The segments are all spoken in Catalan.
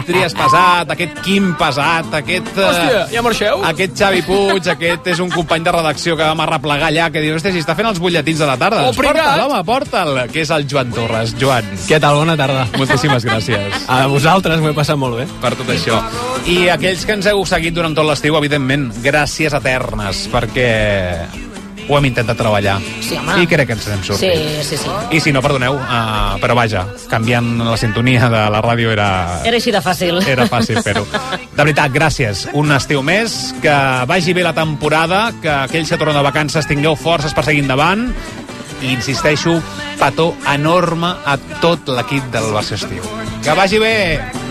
Trias pesat, aquest Quim pesat, aquest... Hòstia, ja marxeu? Aquest Xavi Puig, aquest és un company de redacció que vam arreplegar allà, que diu, hòstia, si està fent els butlletins de la tarda. Porta'l, home, porta'l, que és el Joan Torres. Joan. Què tal? Bona tarda. Moltíssimes gràcies. A vosaltres, m'ho he passat molt bé. Per tot això. I aquells que ens heu seguit durant tot l'estiu, evidentment, gràcies eternes, perquè ho hem intentat treballar. Sí, home. I crec que ens n'hem sortit. Sí. I si no, perdoneu, però vaja, canviant la sintonia de la ràdio era així de fàcil. Era fàcil fer-ho. De veritat, gràcies. Un estiu més, que vagi bé la temporada, que aquells que tornen de vacances tingueu forces per seguir endavant, i insisteixo, petó enorme a tot l'equip del Barça Estiu. Que vagi bé!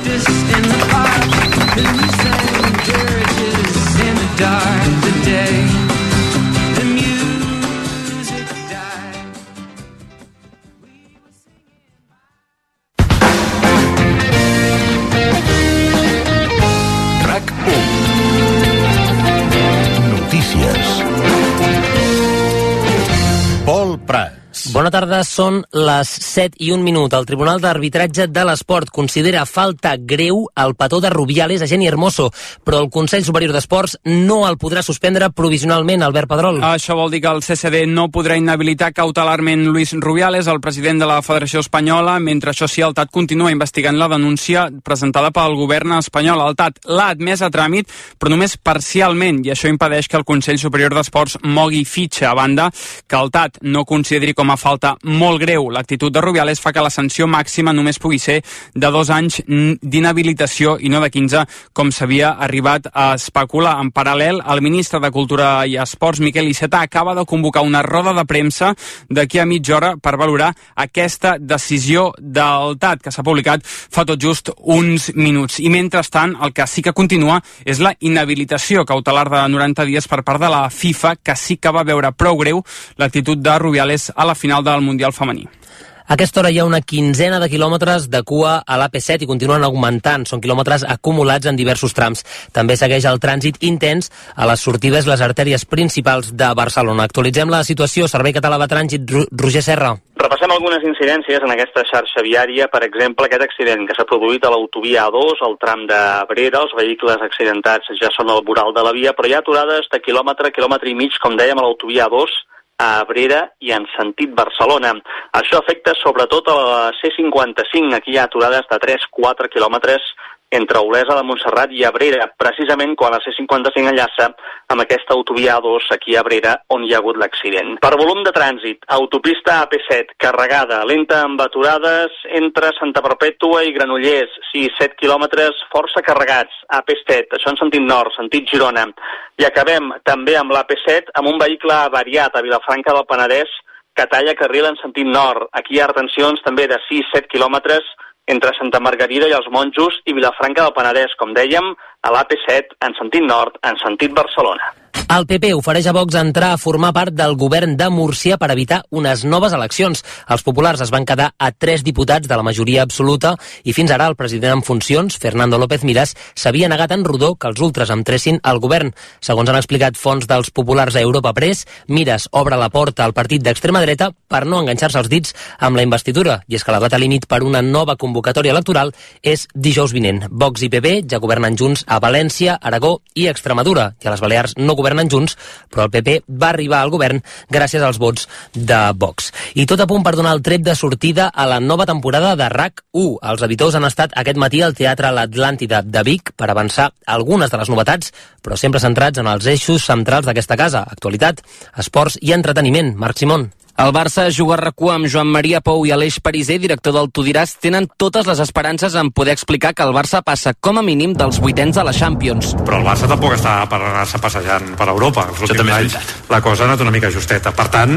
Pol Prats. Bona tarda, són les 7:01. El Tribunal d'Arbitratge de l'Esport considera falta greu el petó de Rubiales a Jenni Hermoso, però el Consell Superior d'Esports no el podrà suspendre provisionalment, Albert Pedrol. Això vol dir que el CCD no podrà inhabilitar cautelarment Luis Rubiales, el president de la Federació Espanyola. Mentre això sí, el TAT continua investigant la denúncia presentada pel govern espanyol. El TAT l'ha admès a tràmit, però només parcialment, i això impedeix que el Consell Superior d'Esports mogui fitxa. A banda, que el TAT no consideri com a falta molt greu l'actitud de Rubiales fa que la sanció màxima només pugui ser de 2 anys d'inhabilitació i no de 15, com s'havia arribat a especular. En paral·lel, el ministre de Cultura i Esports, Miquel Iceta, acaba de convocar una roda de premsa d'aquí a mitja hora per valorar aquesta decisió del TAT, que s'ha publicat fa tot just uns minuts. I mentrestant, el que sí que continua és la inhabilitació cautelar de 90 dies per part de la FIFA, que sí que va veure prou greu l'actitud de Rubiales a la final del Mundial femení. A aquesta hora hi ha una quinzena de quilòmetres de cua a l'AP7 i continuen augmentant. Són quilòmetres acumulats en diversos trams. També segueix el trànsit intens a les sortides, les artèries principals de Barcelona. Actualitzem la situació. Servei Català de Trànsit, Roger Serra. Repassem algunes incidències en aquesta xarxa viària. Per exemple, aquest accident que s'ha produït a l'autovia A2, al tram d'Abrera. Els vehicles accidentats ja són al voral de la via, però hi ha aturades de quilòmetre i mig, com dèiem, a l'autovia A2, a Abrera i en sentit Barcelona. Això afecta sobretot a la C55. Aquí hi ha aturades de 3-4 quilòmetres entre Olesa de Montserrat i Abrera, precisament quan la C55 enllaça amb aquesta autovia A2 aquí a Abrera, on hi ha hagut l'accident. Per volum de trànsit, autopista AP7 carregada, lenta amb aturades entre Santa Perpètua i Granollers, 7 quilòmetres força carregats, AP7, això en sentit nord, sentit Girona. I acabem també amb l'AP7 amb un vehicle avariat a Vilafranca del Penedès que talla carril en sentit nord. Aquí hi ha retencions també de 6-7 quilòmetres entre Santa Margarida i els Monjos i Vilafranca del Penedès, com dèiem, a l'AP7 en sentit nord, en sentit Barcelona. El PP ofereix a Vox entrar a formar part del govern de Múrcia per evitar unes noves eleccions. Els populars es van quedar a 3 diputats de la majoria absoluta i fins ara el president en funcions, Fernando López Miras, s'havia negat en rodó que els ultres entressin al govern. Segons han explicat fonts dels populars a Europa Press, Miras obre la porta al partit d'extrema dreta per no enganxar-se els dits amb la investidura. I és que la data límit per una nova convocatòria electoral és dijous vinent. Vox i PP ja governen junts a València, Aragó i Extremadura, i a les Balears no governen junts, però el PP va arribar al govern gràcies als vots de Vox. I tot a punt per donar el tret de sortida a la nova temporada de RAC1. Els editors han estat aquest matí al Teatre L'Atlàntida de Vic per avançar algunes de les novetats, però sempre centrats en els eixos centrals d'aquesta casa: actualitat, esports i entreteniment. Marc Simón. El Barça juga a RAC1 amb Joan Maria Pou i Aleix Pariser, director del Tu diràs, tenen totes les esperances en poder explicar que el Barça passa com a mínim dels 8ens de la Champions. Però el Barça tampoc està per anar-se passejant per Europa. Els últims anys la cosa ha anat una mica justeta. Per tant,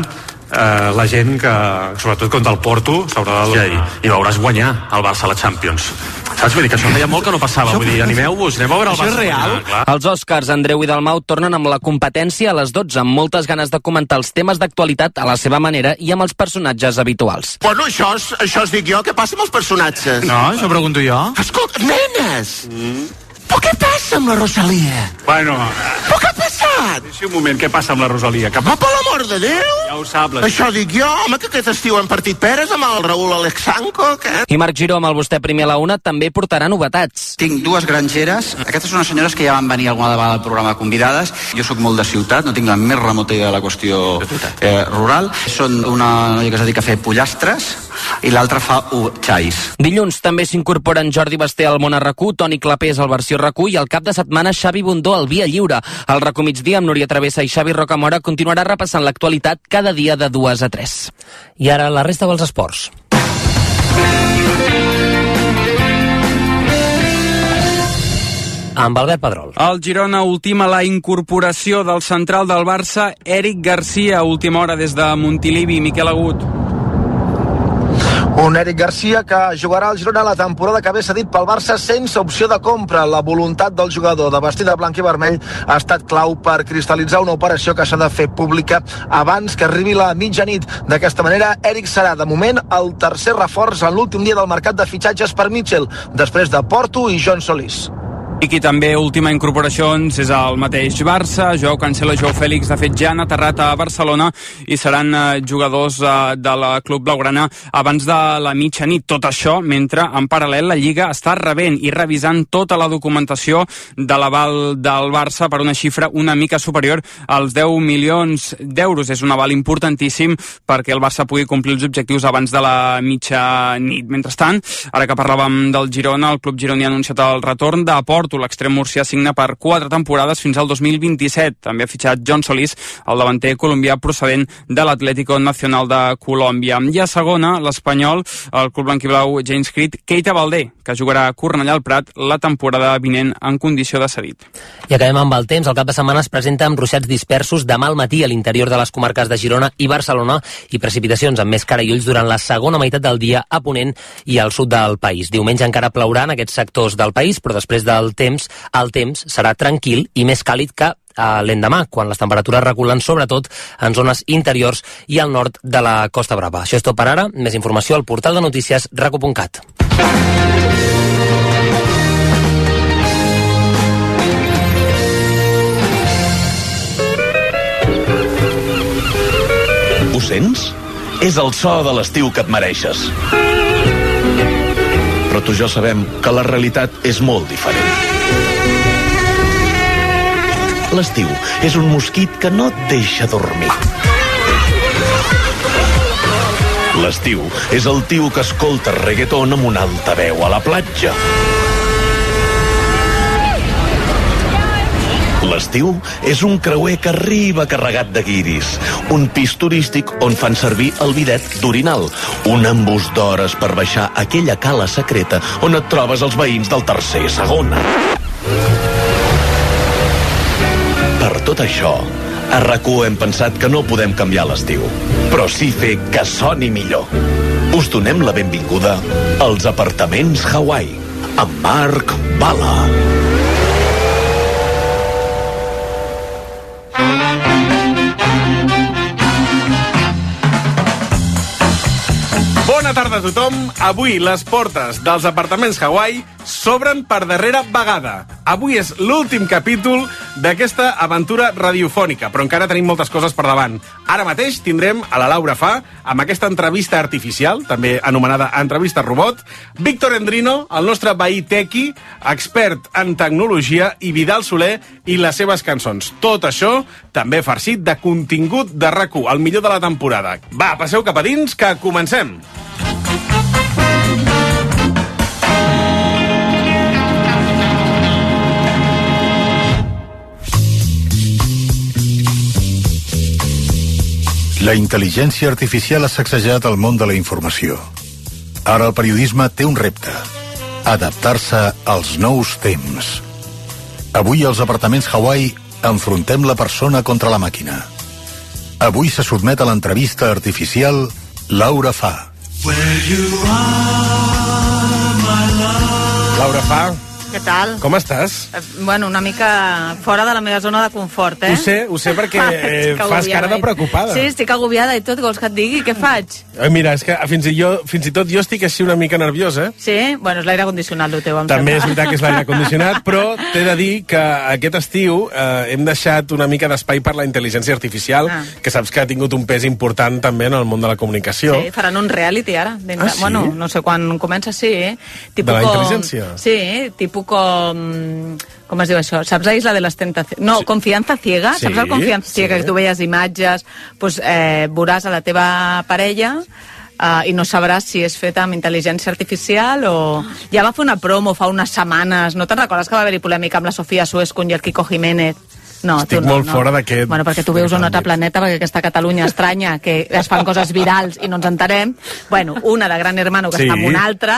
la gent que, sobretot contra el Porto, s'haurà de... I veuràs guanyar el Barça a la Champions. Saps? Vull dir que això feia molt que no passava. Vull dir, animeu-vos, anem a veure el Barça. Això és real? Els Oscars, Andreu i Dalmau tornen amb la competència a les 12, amb moltes ganes de comentar els temes d'actualitat a la seva manera i amb els personatges habituals. Bueno, això es dic jo. Què passa amb els personatges? No, això pregunto jo. Escolta, nenes! Però què passa amb la Rosalia? Bueno... Però què ha passat? passat? Deixi un moment, què passa amb la Rosalia? Per l'amor de Déu! Ja ho sap, Això dic jo, home, que aquest estiu hem partit peres amb el Raül Alexanco, què? I Marc Giró, amb el Vostè Primer a la Una, també portarà novetats. Tinc dues grangeres. Aquestes són unes senyores que ja van venir alguna vegada al programa convidades. Jo sóc molt de ciutat, no tinc la més remota idea de la qüestió rural. Són una noia que es dedica a fer pollastres i l'altra fa xais. Dilluns també s'incorporen Jordi Basté al Món a RAC1, Toni Clapés al Versió RAC1 i el cap de setmana Xavi Bundó al Via Lliure. El RAC1 Migdia amb Núria Travessa i Xavi Rocamora continuarà repassant l'actualitat cada dia de 2 a 3. I ara la resta dels esports. Amb Albert Pedrol. El Girona ultima la incorporació del central del Barça, Eric Garcia, última hora des de Montilivi. Miquel Agut. Un Eric Garcia que jugarà al Girona la temporada que ve cedit pel Barça sense opció de compra. La voluntat del jugador de vestir de blanc i vermell ha estat clau per cristal·litzar una operació que s'ha de fer pública abans que arribi la mitjanit. D'aquesta manera, Eric serà de moment el tercer reforç en l'últim dia del mercat de fitxatges per Mitchell, després de Porto i John Solís. I qui també última incorporació és el mateix Barça. Joao Cancelo i Joao Fèlix, de fet, ja han aterrat a Barcelona i seran jugadors de la club blaugrana abans de la mitjanit. Tot això mentre, en paral·lel, la Lliga està rebent i revisant tota la documentació de l'aval del Barça per una xifra una mica superior als 10 milions d'euros. És un aval importantíssim perquè el Barça pugui complir els objectius abans de la mitjanit. Mentrestant, ara que parlàvem del Girona, el club gironí ha anunciat el retorn de Porto. L'extrem murcià signa per 4 temporades fins al 2027. També ha fitxat John Solís, el davanter colombià procedent de l'Atlético Nacional de Colòmbia. I a segona, l'Espanyol, el club blanquiblau ja ha inscrit Keita Baldé, que jugarà a Cornellà al Prat la temporada vinent en condició de cedit. I acabem amb el temps. El cap de setmana es presenta amb ruixats dispersos demà al matí a l'interior de les comarques de Girona i Barcelona i precipitacions amb més cara i ulls durant la segona meitat del dia a Ponent i al sud del país. Diumenge encara plourà en aquests sectors del país, però després del temps, el temps serà tranquil i més càlid que l'endemà, quan les temperatures reculen sobretot en zones interiors i al nord de la Costa Brava. Això és tot per ara. Més informació al portal de notícies raco.cat. Ho sents? És el so de l'estiu que et mereixes. Però tu i jo sabem que la realitat és molt diferent. L'estiu és un mosquit que no et deixa dormir. L'estiu és el tio que escolta reggaeton amb una alta veu a la platja. L'estiu és un creuer que arriba carregat de guiris, un pis turístic on fan servir el bidet d'orinal, un embús d'hores per baixar aquella cala secreta on et trobes els veïns del tercer i segona. Per tot això, a RAC1 hem pensat que no podem canviar l'estiu, però sí fer que soni millor. Us donem la benvinguda als apartaments Hawaii, amb Marc Bala. Bona tarda a tothom. Avui les portes dels apartaments Hawaii s'obren per darrera vegada. Avui és l'últim capítol d'aquesta aventura radiofònica, però encara tenim moltes coses per davant. Ara mateix tindrem a la Laura Fa, amb aquesta entrevista artificial, també anomenada entrevista robot, Víctor Endrino, el nostre veí tequi, expert en tecnologia, i Vidal Soler i les seves cançons. Tot això també farcit de contingut de RAC1, el millor de la temporada. Va, passeu cap a dins, que comencem! La intel·ligència artificial ha sacsejat el món de la informació. Ara el periodisme té un repte: adaptar-se als nous temps. Avui als apartaments Hawaii enfrontem la persona contra la màquina. Avui se sotmet a l'entrevista artificial Laura Fa. Laura Fa, Què tal? Com estàs? Bueno, una mica fora de la meva zona de confort, Ho sé perquè fas cara de preocupada. Sí, estic agobiada i tot, vols que et digui? Què faig? Mira, és que fins i tot jo estic així una mica nerviosa. Sí? Bueno, és l'aire condicionat, el teu, em També sembla. és veritat que és l'aire condicionat, però t'he de dir que aquest estiu hem deixat una mica d'espai per la intel·ligència artificial, que saps que ha tingut un pes important també en el món de la comunicació. Sí, faran un reality ara. Sí? Bueno, no sé quan comença, sí. De la intel·ligència? Sí, tipus com es diu això? Saps la Isla de les Tentacions? No, sí. Confianza Ciega. Sí, saps el Confianza Ciega? Que tu veies imatges, doncs veuràs a la teva parella i no sabràs si és feta amb intel·ligència artificial o... Ja va fer una promo fa unes setmanes. No te'n recordes que va haver-hi polèmica amb la Sofía Suescun i el Kiko Jiménez? No, estic molt fora d'aquest... Bueno, perquè tu veus un altre planeta, perquè aquesta Catalunya estranya, que es fan coses virals i no ens enterem. Bueno, una de Gran Hermano que està amb una altra,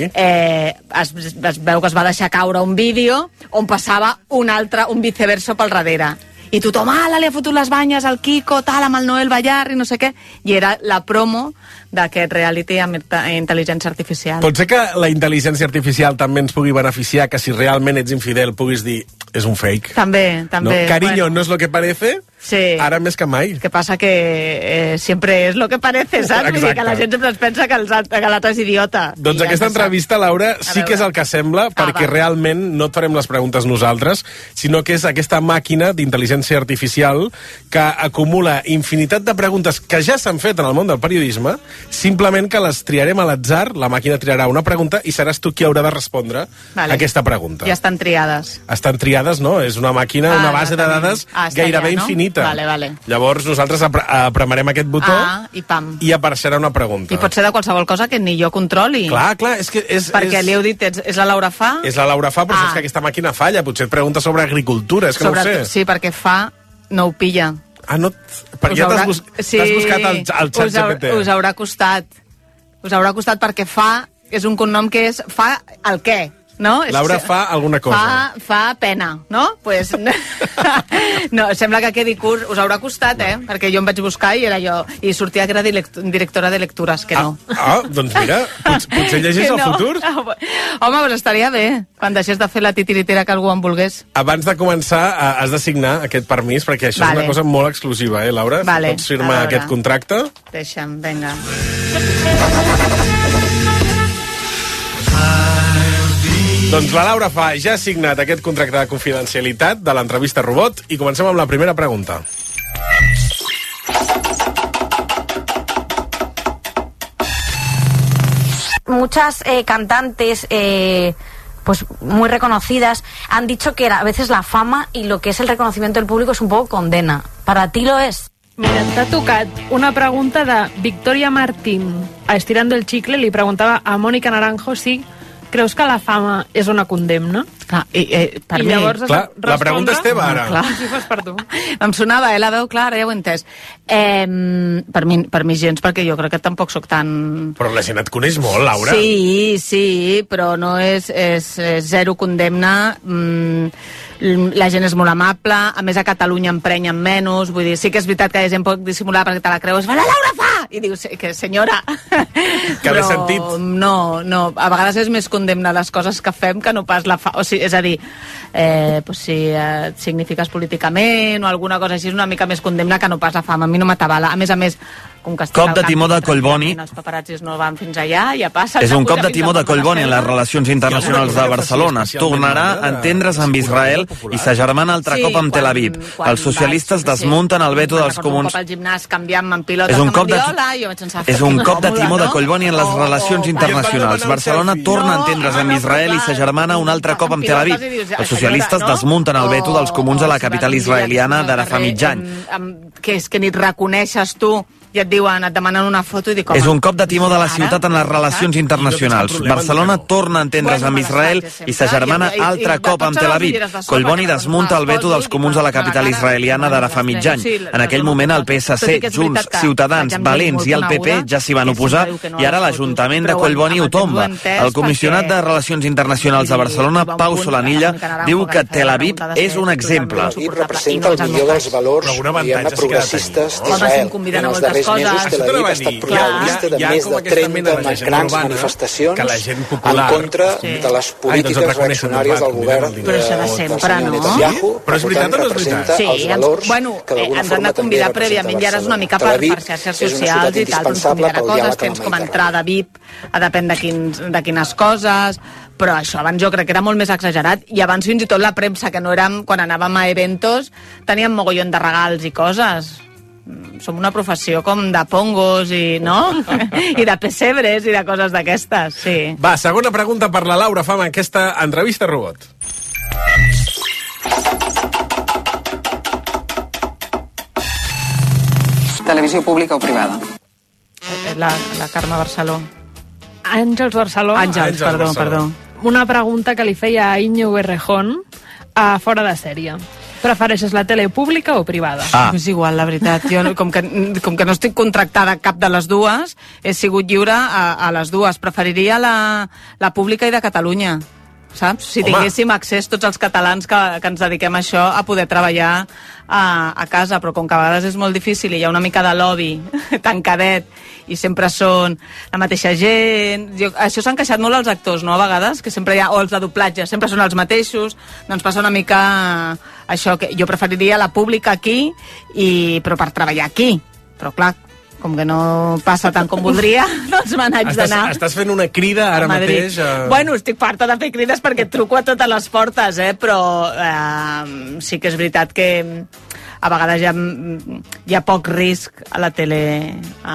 es veu que es va deixar caure un vídeo on passava un viceverso pel darrere. I tothom, li ha fotut les banyes al Kiko, tal, amb el Noel Ballar i no sé què. I era la promo d'aquest reality amb intel·ligència artificial. Pot ser que la intel·ligència artificial també ens pugui beneficiar, que si realment ets infidel puguis dir, és un fake. També. No? Cariño, no és lo que parece? Sí. Ara més que mai. Que passa que sempre és lo que parece, saps? Vull dir que la gent sempre es pensa que l'altre és idiota. Doncs aquesta entrevista, Laura, sí que és el que sembla, perquè realment no et farem les preguntes nosaltres, sinó que és aquesta màquina d'intel·ligència artificial que acumula infinitat de preguntes que ja s'han fet en el món del periodisme, simplement que les triarem a l'atzar, la màquina triarà una pregunta i seràs tu qui haurà de respondre a aquesta pregunta. Ja estan triades. Estan triades, no? És una màquina, una base de dades gairebé infinita. Vale. Llavors nosaltres apremarem aquest botó i apareixerà una pregunta. I pot ser de qualsevol cosa que ni jo controli. Clar, és que... Perquè li heu dit, és la Laura Fa? És la Laura Fa, però és que aquesta màquina falla. Potser et pregunta sobre agricultura, és que no ho sé. Sí, perquè Fa no ho pilla. No? Ja t'has buscat el xat GPT. Us haurà costat. Us haurà costat perquè Fa és un cognom que és Fa el què? No? Laura fa alguna cosa. Fa pena, no? Pues, no, sembla que quedi curt. Us haurà costat, perquè jo em vaig buscar i era jo. I sortia que era directora de lectures, que no. Doncs mira, potser llegeix el futur. Home, doncs estaria bé, quan deixés de fer la titiritera que algú en volgués. Abans de començar, has de signar aquest permís, perquè això és una cosa molt exclusiva, Laura? Pots firmar aquest contracte? Deixa'm, vinga. Doncs la Laura Fa ja ha signat aquest contracte de confidencialitat de l'entrevista robot i comencem amb la primera pregunta. Muchas cantantes pues muy reconocidas han dicho que a veces la fama y lo que es el reconocimiento del público es un poco condena. ¿Para ti lo es? Mira, t'ha tocat una pregunta de Victoria Martín. A Estirando el Chicle li preguntava a Mónica Naranjo si creus que la fama és una condemna? Clar, per mi... La pregunta és teva, ara. Clar. Si fos per tu. Em sonava, la veu clara, ja ho he entès. Per mi gens, perquè jo crec que tampoc sóc tan... Però la gent et coneix molt, Laura. Sí, però no és zero condemna. La gent és molt amable, a més a Catalunya emprenyen menys, vull dir, sí que és veritat que la gent pot dissimular perquè te la creus, la Laura Fa! I dius, que senyora... Que l'he sentit. No, a vegades és més condemna les coses que fem que no pas la fa... O sigui, és a dir, si et signifiques políticament o alguna cosa així és una mica més condemna que no pas la fama. A mi no m'atabala. A més, com que cop de timó de Collboni. Els paparazzis no van fins allà, ja passa. És un cop de timó de Collboni en les relacions internacionals de Barcelona. Tornarà a entendre's amb Israel i s'agermana altre cop amb Tel Aviv. Els socialistes desmunten el veto dels comuns. Un cop al gimnàs canviant-me en pilotes amb Mandiola i jo vaig pensar... És un cop de timó de Collboni en les relacions internacionals. Barcelona torna a entendre's amb Israel i s'agermana un altre cop amb Tel Aviv. Els socialistes desmunten el veto dels comuns a la capital israeliana d'ara fa mig any. Que és que ni et reconeixes tu i et diuen, et demanen una foto i dic... És un cop de timó de la ciutat en les relacions internacionals. Barcelona torna a entendre's amb Israel i s'agermana altre cop amb Tel Aviv. Collboni desmunta el veto dels comuns a la capital israeliana d'ara fa mig any. En aquell moment el PSC, Junts, Ciutadans, Valents i el PP ja s'hi van oposar i ara l'Ajuntament de Collboni ho tomba. El comissionat de Relacions Internacionals de Barcelona, Pau Solanilla, diu que Tel Aviv és un exemple. I representa el millor dels valors progressistes d'Israel, que en els darrers coses. Això te l'ha estat protagonista de més de 30 grans manifestacions en contra de les polítiques reaccionàries del govern però això de sempre, no? Però és veritat o no és veritat? Sí, ens han de convidar prèviament i ara és una mica per xarxes socials i tal, ens convidarà coses, tens com entrada VIP, depèn de quines coses, però això abans jo crec que era molt més exagerat i abans fins i tot la premsa, que no érem, quan anàvem a eventos, teníem mogollon de regals i coses. Som una professió com de pongos i, no? I de pessebres i de coses d'aquestes, sí. Va, segona pregunta per la Laura Fama, aquesta entrevista robot. Televisió pública o privada? La Carme Barceló. Àngels Barceló. Àngels, perdó. Una pregunta que li feia a Íñigo Errejón a Fora de Sèrie. Prefereixes la tele pública o privada? És igual, la veritat. Jo, com que no estic contractada a cap de les dues, he sigut lliure a les dues. Preferiria la pública i de Catalunya, saps? Si tinguéssim accés tots els catalans que ens dediquem a això a poder treballar a casa, però com que a vegades és molt difícil i hi ha una mica de lobby tancadet i sempre són la mateixa gent. Això s'han queixat molt els actors, no? A vegades, que sempre hi ha, o els de doblatge, sempre són els mateixos. Doncs passa una mica això, que jo preferiria la pública aquí, però per treballar aquí. Però clar, com que no passa tant com voldria, doncs me n'haig d'anar. Estàs fent una crida ara mateix? Bueno, estic farta de fer crides perquè truco a totes les portes, però sí que és veritat que a vegades hi ha poc risc a la tele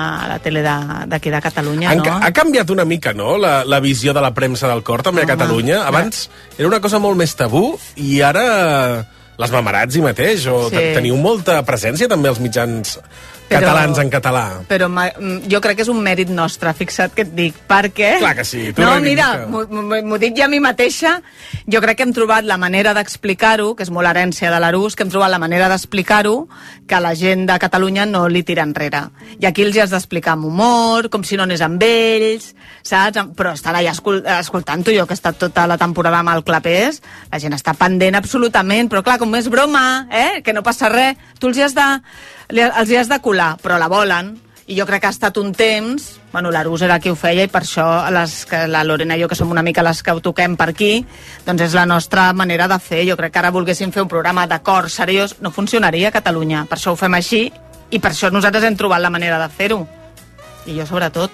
d'aquí de Catalunya, no? Ha canviat una mica, no?, la visió de la premsa del cor, també a Catalunya. Abans era una cosa molt més tabú i ara les Mamarazzi mateix, o teniu molta presència també als mitjans catalans en català. Però jo crec que és un mèrit nostre, fixa't que et dic, perquè... Clar que sí. No, mira, m'ho dic ja a mi mateixa, jo crec que hem trobat la manera d'explicar-ho, que és molt herència de l'Arús, que hem trobat la manera d'explicar-ho que la gent de Catalunya no li tira enrere. I aquí els has d'explicar amb humor, com si no anés amb ells, saps? Però estan allà escoltant-ho, jo que he estat tota la temporada amb el Clapés, la gent està pendent absolutament, però clar, com és broma, que no passa res, tu els hi has de colar, però la volen, i jo crec que ha estat un temps, bueno, l'Arús era qui ho feia, i per això la Lorena i jo, que som una mica les que ho toquem per aquí, doncs és la nostra manera de fer. Jo crec que ara volguéssim fer un programa de cor seriós, no funcionaria a Catalunya, per això ho fem així, i per això nosaltres hem trobat la manera de fer-ho. I jo sobretot.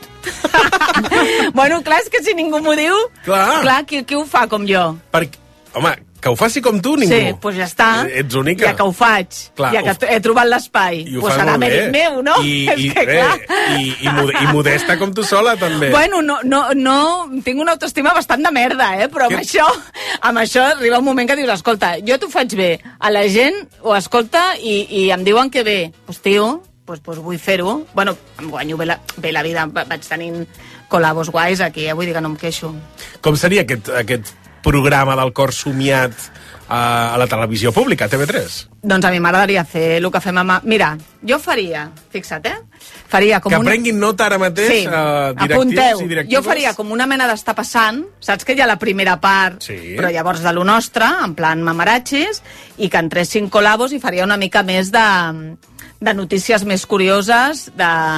Bueno, clar, és que si ningú m'ho diu, clar, qui ho fa com jo? Home, que ho faci com tu, ningú. Sí, doncs ja està. Ets única. Ja que ho faig, ja que he trobat l'espai, doncs serà mèrit meu, no? I modesta com tu sola, també. Bueno, no, tinc una autoestima bastant de merda, però amb això arriba un moment que dius, escolta, jo t'ho faig bé, a la gent ho escolta i em diuen que bé. Doncs, tio, vull fer-ho. Bueno, em guanyo bé la vida, vaig tenint col·labos guais aquí, vull dir que no em queixo. Com seria aquest programa del cor somiat a la televisió pública, TV3? Doncs a mi m'agradaria fer el que fem amb... Mira, jo faria, fixa't, faria com que prenguin nota ara mateix, directius i directives. Jo faria com una mena d'estar passant, saps que hi ha la primera part, però llavors de lo nostre, en plan mamaratxis, i que entressin col·labos i faria una mica més de notícies més curioses,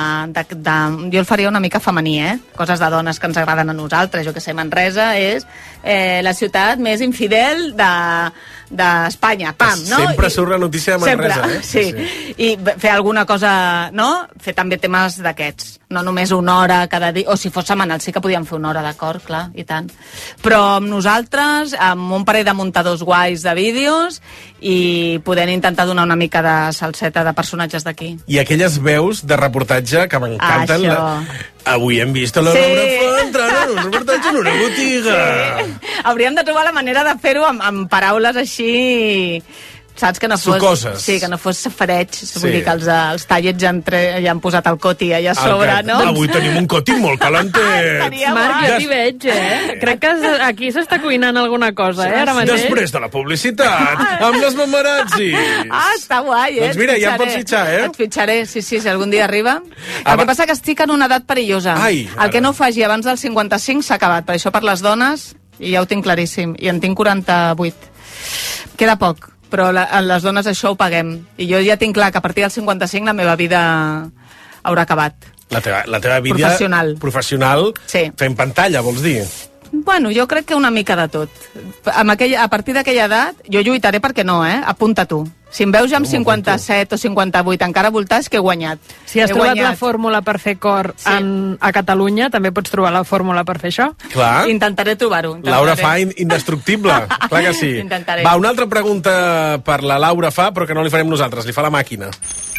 jo el faria una mica femení, coses de dones que ens agraden a nosaltres. Jo que sé, Manresa és la ciutat més infidel d'Espanya, pam, no? Sempre surt la notícia de Manresa, sí. I fer alguna cosa, no? Fer també temes d'aquests, no només una hora cada dia, o si fos setmanal sí que podíem fer una hora, d'acord, clar, i tant. Però amb nosaltres, amb un parell de muntadors guais de vídeos i podent intentar donar una mica de salseta de personatges d'aquí. I aquelles veus de reportatge que m'encanten. Avui hem vist la Laura Font entrant en un reportatge en una botiga. Sí. Hauríem de trobar la manera de fer-ho amb paraules així, saps? Que no fos... Sucoses. Sí, que no fos safareig. Vull dir que els tallets ja han posat el coti allà a sobre, no? Avui tenim un coti molt calentet. Marc, jo t'hi veig, Crec que aquí s'està cuinant alguna cosa, ara mateix. Després de la publicitat, amb les Mamarazzi. Està guai, Doncs mira, ja em pots fitxar, Et fitxaré, sí, si algun dia arriba. El que passa que estic en una edat perillosa. El que no faci abans del 55 s'ha acabat. Per això per les dones, i ja ho tinc claríssim, i en tinc 48. Queda poc. Però les dones això ho paguem. I jo ja tinc clar que a partir del 55 la meva vida haurà acabat. La teva vida professional sí. fent pantalla, vols dir? Bueno, jo crec que una mica de tot. A partir d'aquella edat, jo lluitaré perquè no, apunta tu. Si em veus ja amb 57 o 58 encara voltar, és que he guanyat. Si has trobat la fórmula per fer cor a Catalunya, també pots trobar la fórmula per fer això? Clar. Intentaré trobar-ho. Laura Fa, indestructible. Clar que sí. Intentaré. Va, una altra pregunta per la Laura Fa, però que no li farem nosaltres, li fa la màquina.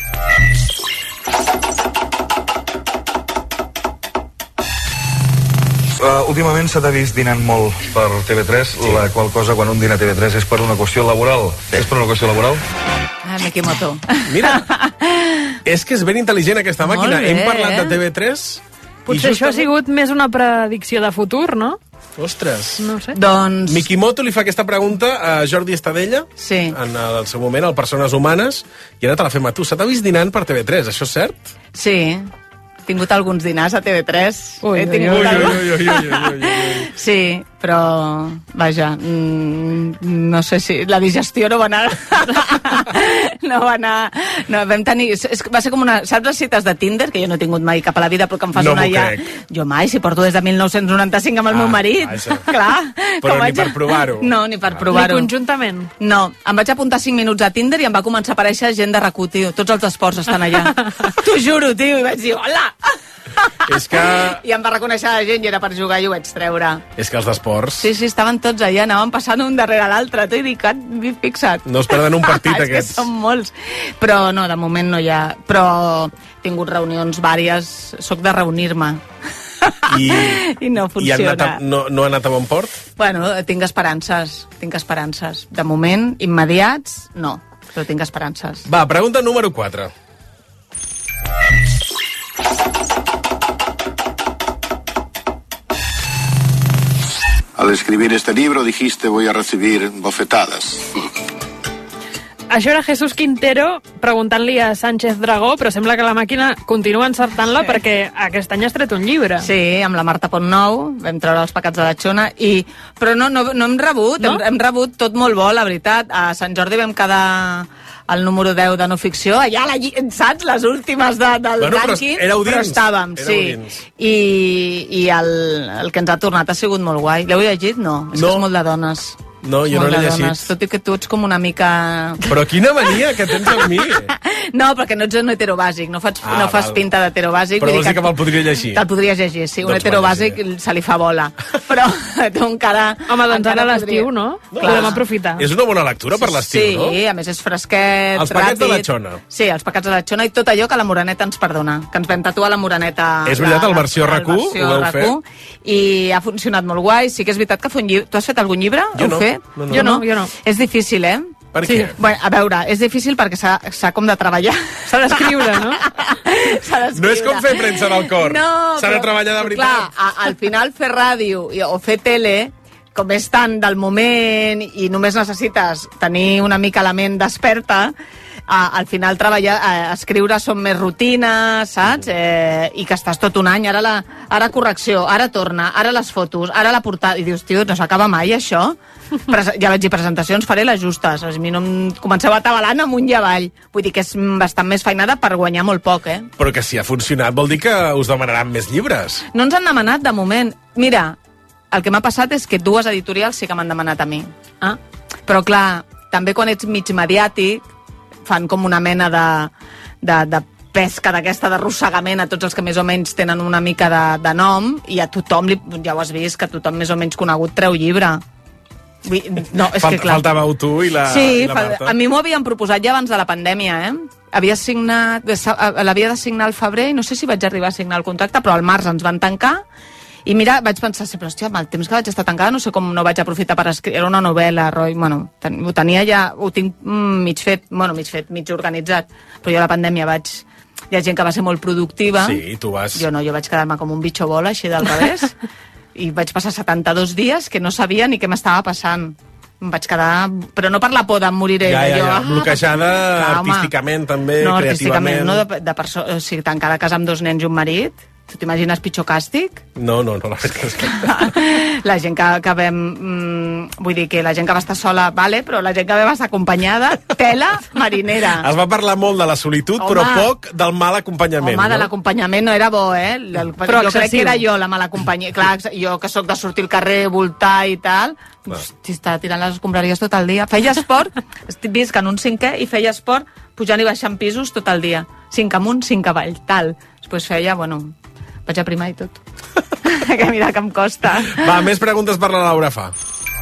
Últimament se t'ha vist dinant molt per TV3, la qual cosa, quan un dina a TV3 és per una qüestió laboral. És per una qüestió laboral? Mikimoto. Mira, és que és ben intel·ligent aquesta màquina. Hem parlat de TV3... Potser això ha sigut més una predicció de futur, no? Ostres. No sé. Doncs... Mikimoto li fa aquesta pregunta a Jordi Estadella en el seu moment, al Persones Humanes, i ara te la fem a tu. Se t'ha vist dinant per TV3, això és cert? Sí. He tingut alguns dinars a TV3. Sí, però, vaja, no sé si la digestió no va anar... No, vam tenir... Va ser com una... Saps les cites de Tinder, que jo no he tingut mai cap a la vida, però que em fas una ja... Jo mai, si porto des de 1995 amb el meu marit. Clar. Però ni per provar-ho. No, ni per provar-ho. Ni conjuntament? No, em vaig apuntar 5 minuts a Tinder i em va començar a aparèixer gent de RAC1, tio. Tots els esports estan allà. T'ho juro, tio. I vaig dir, hola! És que... I em va reconèixer la gent i era per jugar i ho vaig treure. És que els d'esports... Sí, estaven tots allà, anaven passant un darrere l'altre. T'he dit, fixa't. No es perden un partit, aquests. És que són molts. Però no, de moment no hi ha... Però he tingut reunions vàries, soc de reunir-me. I no funciona. I no ha anat a bon port? Bueno, tinc esperances. De moment, immediats, no. Però tinc esperances. Va, pregunta número 4. Al escribir este libro dijiste voy a recibir bofetadas. Això era Jesús Quintero preguntant-li a Sánchez Dragó, però sembla que la màquina continua encertant-la perquè aquest any has tret un llibre. Sí, amb la Marta Pontnou vam treure Els pecats de la Xona, però no hem rebut, no? Hem rebut tot molt bo, la veritat. A Sant Jordi vam quedar el número 10 de no ficció, allà, saps? Les últimes del rànquing, però estàvem, sí. I el que ens ha tornat ha sigut molt guai. L'heu llegit? No, és que és molt de dones. No, jo no l'he llegit. Tot i que tu ets com una mica... Però quina mania que tens amb mi! No, perquè no ets un heterobàsic, no fas pinta d'heterobàsic. Però vols dir que me'l podria llegir? Te'l podries llegir, sí. Un heterobàsic se li fa bola. Però tu encara... Home, doncs ara l'estiu, no? Podem aprofitar. És una bona lectura per l'estiu, no? Sí, a més és fresquet, Els pecats de la Xona. Sí, Els pecats de la Xona i tot allò que la Moreneta ens perdona. Que ens vam tatuar la Moreneta... És veritat, el versió RAC1, ho vau fer? I ha funcionat molt guai. Sí que és veritat que tu has fet algun llibre? Jo no. Jo no. És difícil, Per què? Bueno, a veure, és difícil perquè s'ha com de treballar. S'ha d'escriure, no? No és com fer premsa en el cor. No, s'ha de treballar de veritat. Clar, al final fer ràdio o fer tele, com és tant del moment i només necessites tenir una mica la ment desperta, al final escriure són més rutines, saps? I que estàs tot un any, ara correcció, ara torna, ara les fotos, ara la portada, i dius, tio, no s'acaba mai això? Ja vaig dir, presentacions faré les justes, a mi no em comenceu atabalant amunt i avall, vull dir que és bastant més feinada per guanyar molt poc, Però que si ha funcionat vol dir que us demanaran més llibres. No ens han demanat de moment. Mira, el que m'ha passat és que 2 editorials sí que m'han demanat a mi. Però clar, també quan ets mig mediàtic, fan com una mena de pesca d'aquesta d'arrossegament a tots els que més o menys tenen una mica de nom, i a tothom, ja ho has vist, que tothom més o menys conegut treu llibre. No, és que clar. Faltàveu tu i la Marta. A mi m'ho havien proposat ja abans de la pandèmia, l'havia de signar al febrer i no sé si vaig arribar a signar el contracte, però al març ens van tancar. I mira, vaig pensar, però hòstia, amb el temps que vaig estar tancada no sé com no vaig aprofitar per escriure. Era una novel·la, Roy, bueno, ho tenia ja, ho tinc mig fet, mig organitzat, però jo a la pandèmia hi ha gent que va ser molt productiva. Sí, tu vas... Jo no, jo vaig quedar-me com un bitxo bola, així del revés, i vaig passar 72 dies que no sabia ni què m'estava passant. Em vaig quedar... Però no per la por de moriré. Bloquejada artísticament, també, no, creativament. No, artísticament, no, o sigui, tancada a casa amb 2 nens i un marit. Tu t'imagines pitjor càstig? No, la veritat és que... La gent que vam... vull dir que la gent que va estar sola, vale, però la gent que va estar acompanyada, tela marinera. Es va parlar molt de la solitud, però poc del mal acompanyament. Home, de l'acompanyament no era bo, Però jo crec que era jo la mala companyia. Clar, jo que sóc de sortir al carrer, voltar i tal... Hosti, estava tirant les escombraries tot el dia. Feia esport, visc en un 5è, i feia esport pujant i baixant pisos tot el dia. 5 amunt, 5 avall, tal. Després feia, vaig a primar i tot. Que mira que em costa. Va, més preguntes per la Laura fa.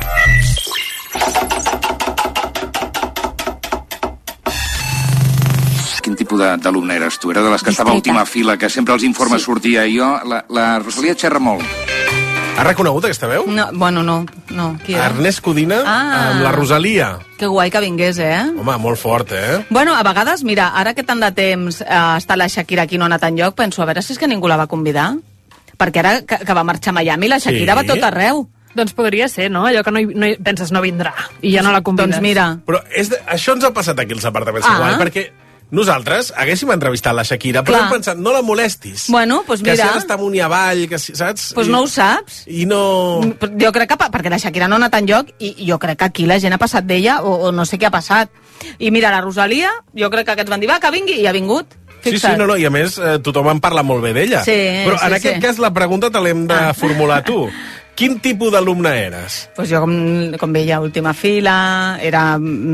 Quin tipus d'alumne eres tu? Era de les que estava a última fila, que sempre els informes sortia. I jo, la Rosalia xerra molt. Ha reconegut aquesta veu? No. Qui era? Ernest Codina, amb la Rosalia. Que guai que vingués, Home, molt fort, Bueno, a vegades, mira, ara que tant de temps està la Shakira aquí no ha anat enlloc, penso, a veure si és que ningú la va convidar. Perquè ara que va marxar a Miami, la Shakira va tot arreu. Doncs podria ser, no? Allò que no penses no vindrà i ja no la convides. Doncs mira. Però això ens ha passat aquí als apartaments Hawaii, perquè nosaltres haguéssim entrevistat la Shakira, però hem pensat, no la molestis. Bueno, doncs mira. Que si ara està amunt i avall, que si, saps? Doncs no ho saps. I no... Jo crec que, perquè la Shakira no ha anat enlloc, i jo crec que aquí la gent ha passat d'ella, o no sé què ha passat. I mira, la Rosalia, jo crec que aquests van dir, va, que vingui, i ha vingut. Fixa't. Sí, i a més, tothom en parla molt bé d'ella. Sí, però en aquest cas la pregunta te l'hem de formular tu. Quin tipus d'alumne eres? Pues jo, com veia, última fila, era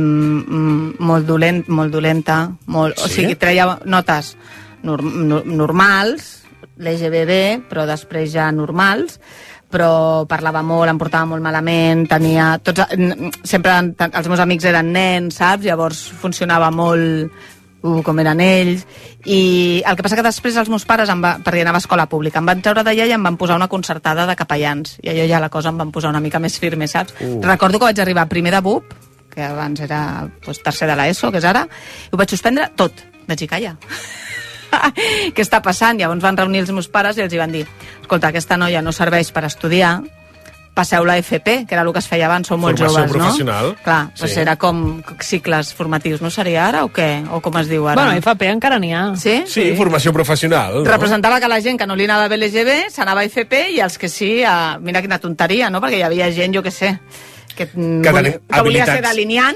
molt dolenta, molt, o sigui, treia notes normals, l'EGBD, però després ja normals, però parlava molt, em portava molt malament, tenia... sempre els meus amics eren nens, saps? Llavors funcionava molt... com eren ells, i el que passa que després els meus pares, perquè anava a escola pública, em van treure d'allà i em van posar una concertada de capellans, i allò ja la cosa em van posar una mica més firme, saps? Recordo que vaig arribar primer de BUP, que abans era tercer de l'ESO, que és ara, i ho vaig suspendre tot. Vaig dir, calla. Què està passant? Llavors van reunir els meus pares i els hi van dir, escolta, aquesta noia no serveix per estudiar, passeu la FP, que era el que es feia abans, sou molt joves, no? Formació professional. Clar, doncs era com cicles formatius, no seria ara o què? O com es diu ara? Bueno, FP encara n'hi ha. Sí? Sí, formació professional. No? Representava que la gent que no li anava bé l'EGB s'anava a FP i els que sí, mira quina tonteria, no? Perquè hi havia gent, jo què sé, que volia ser delineant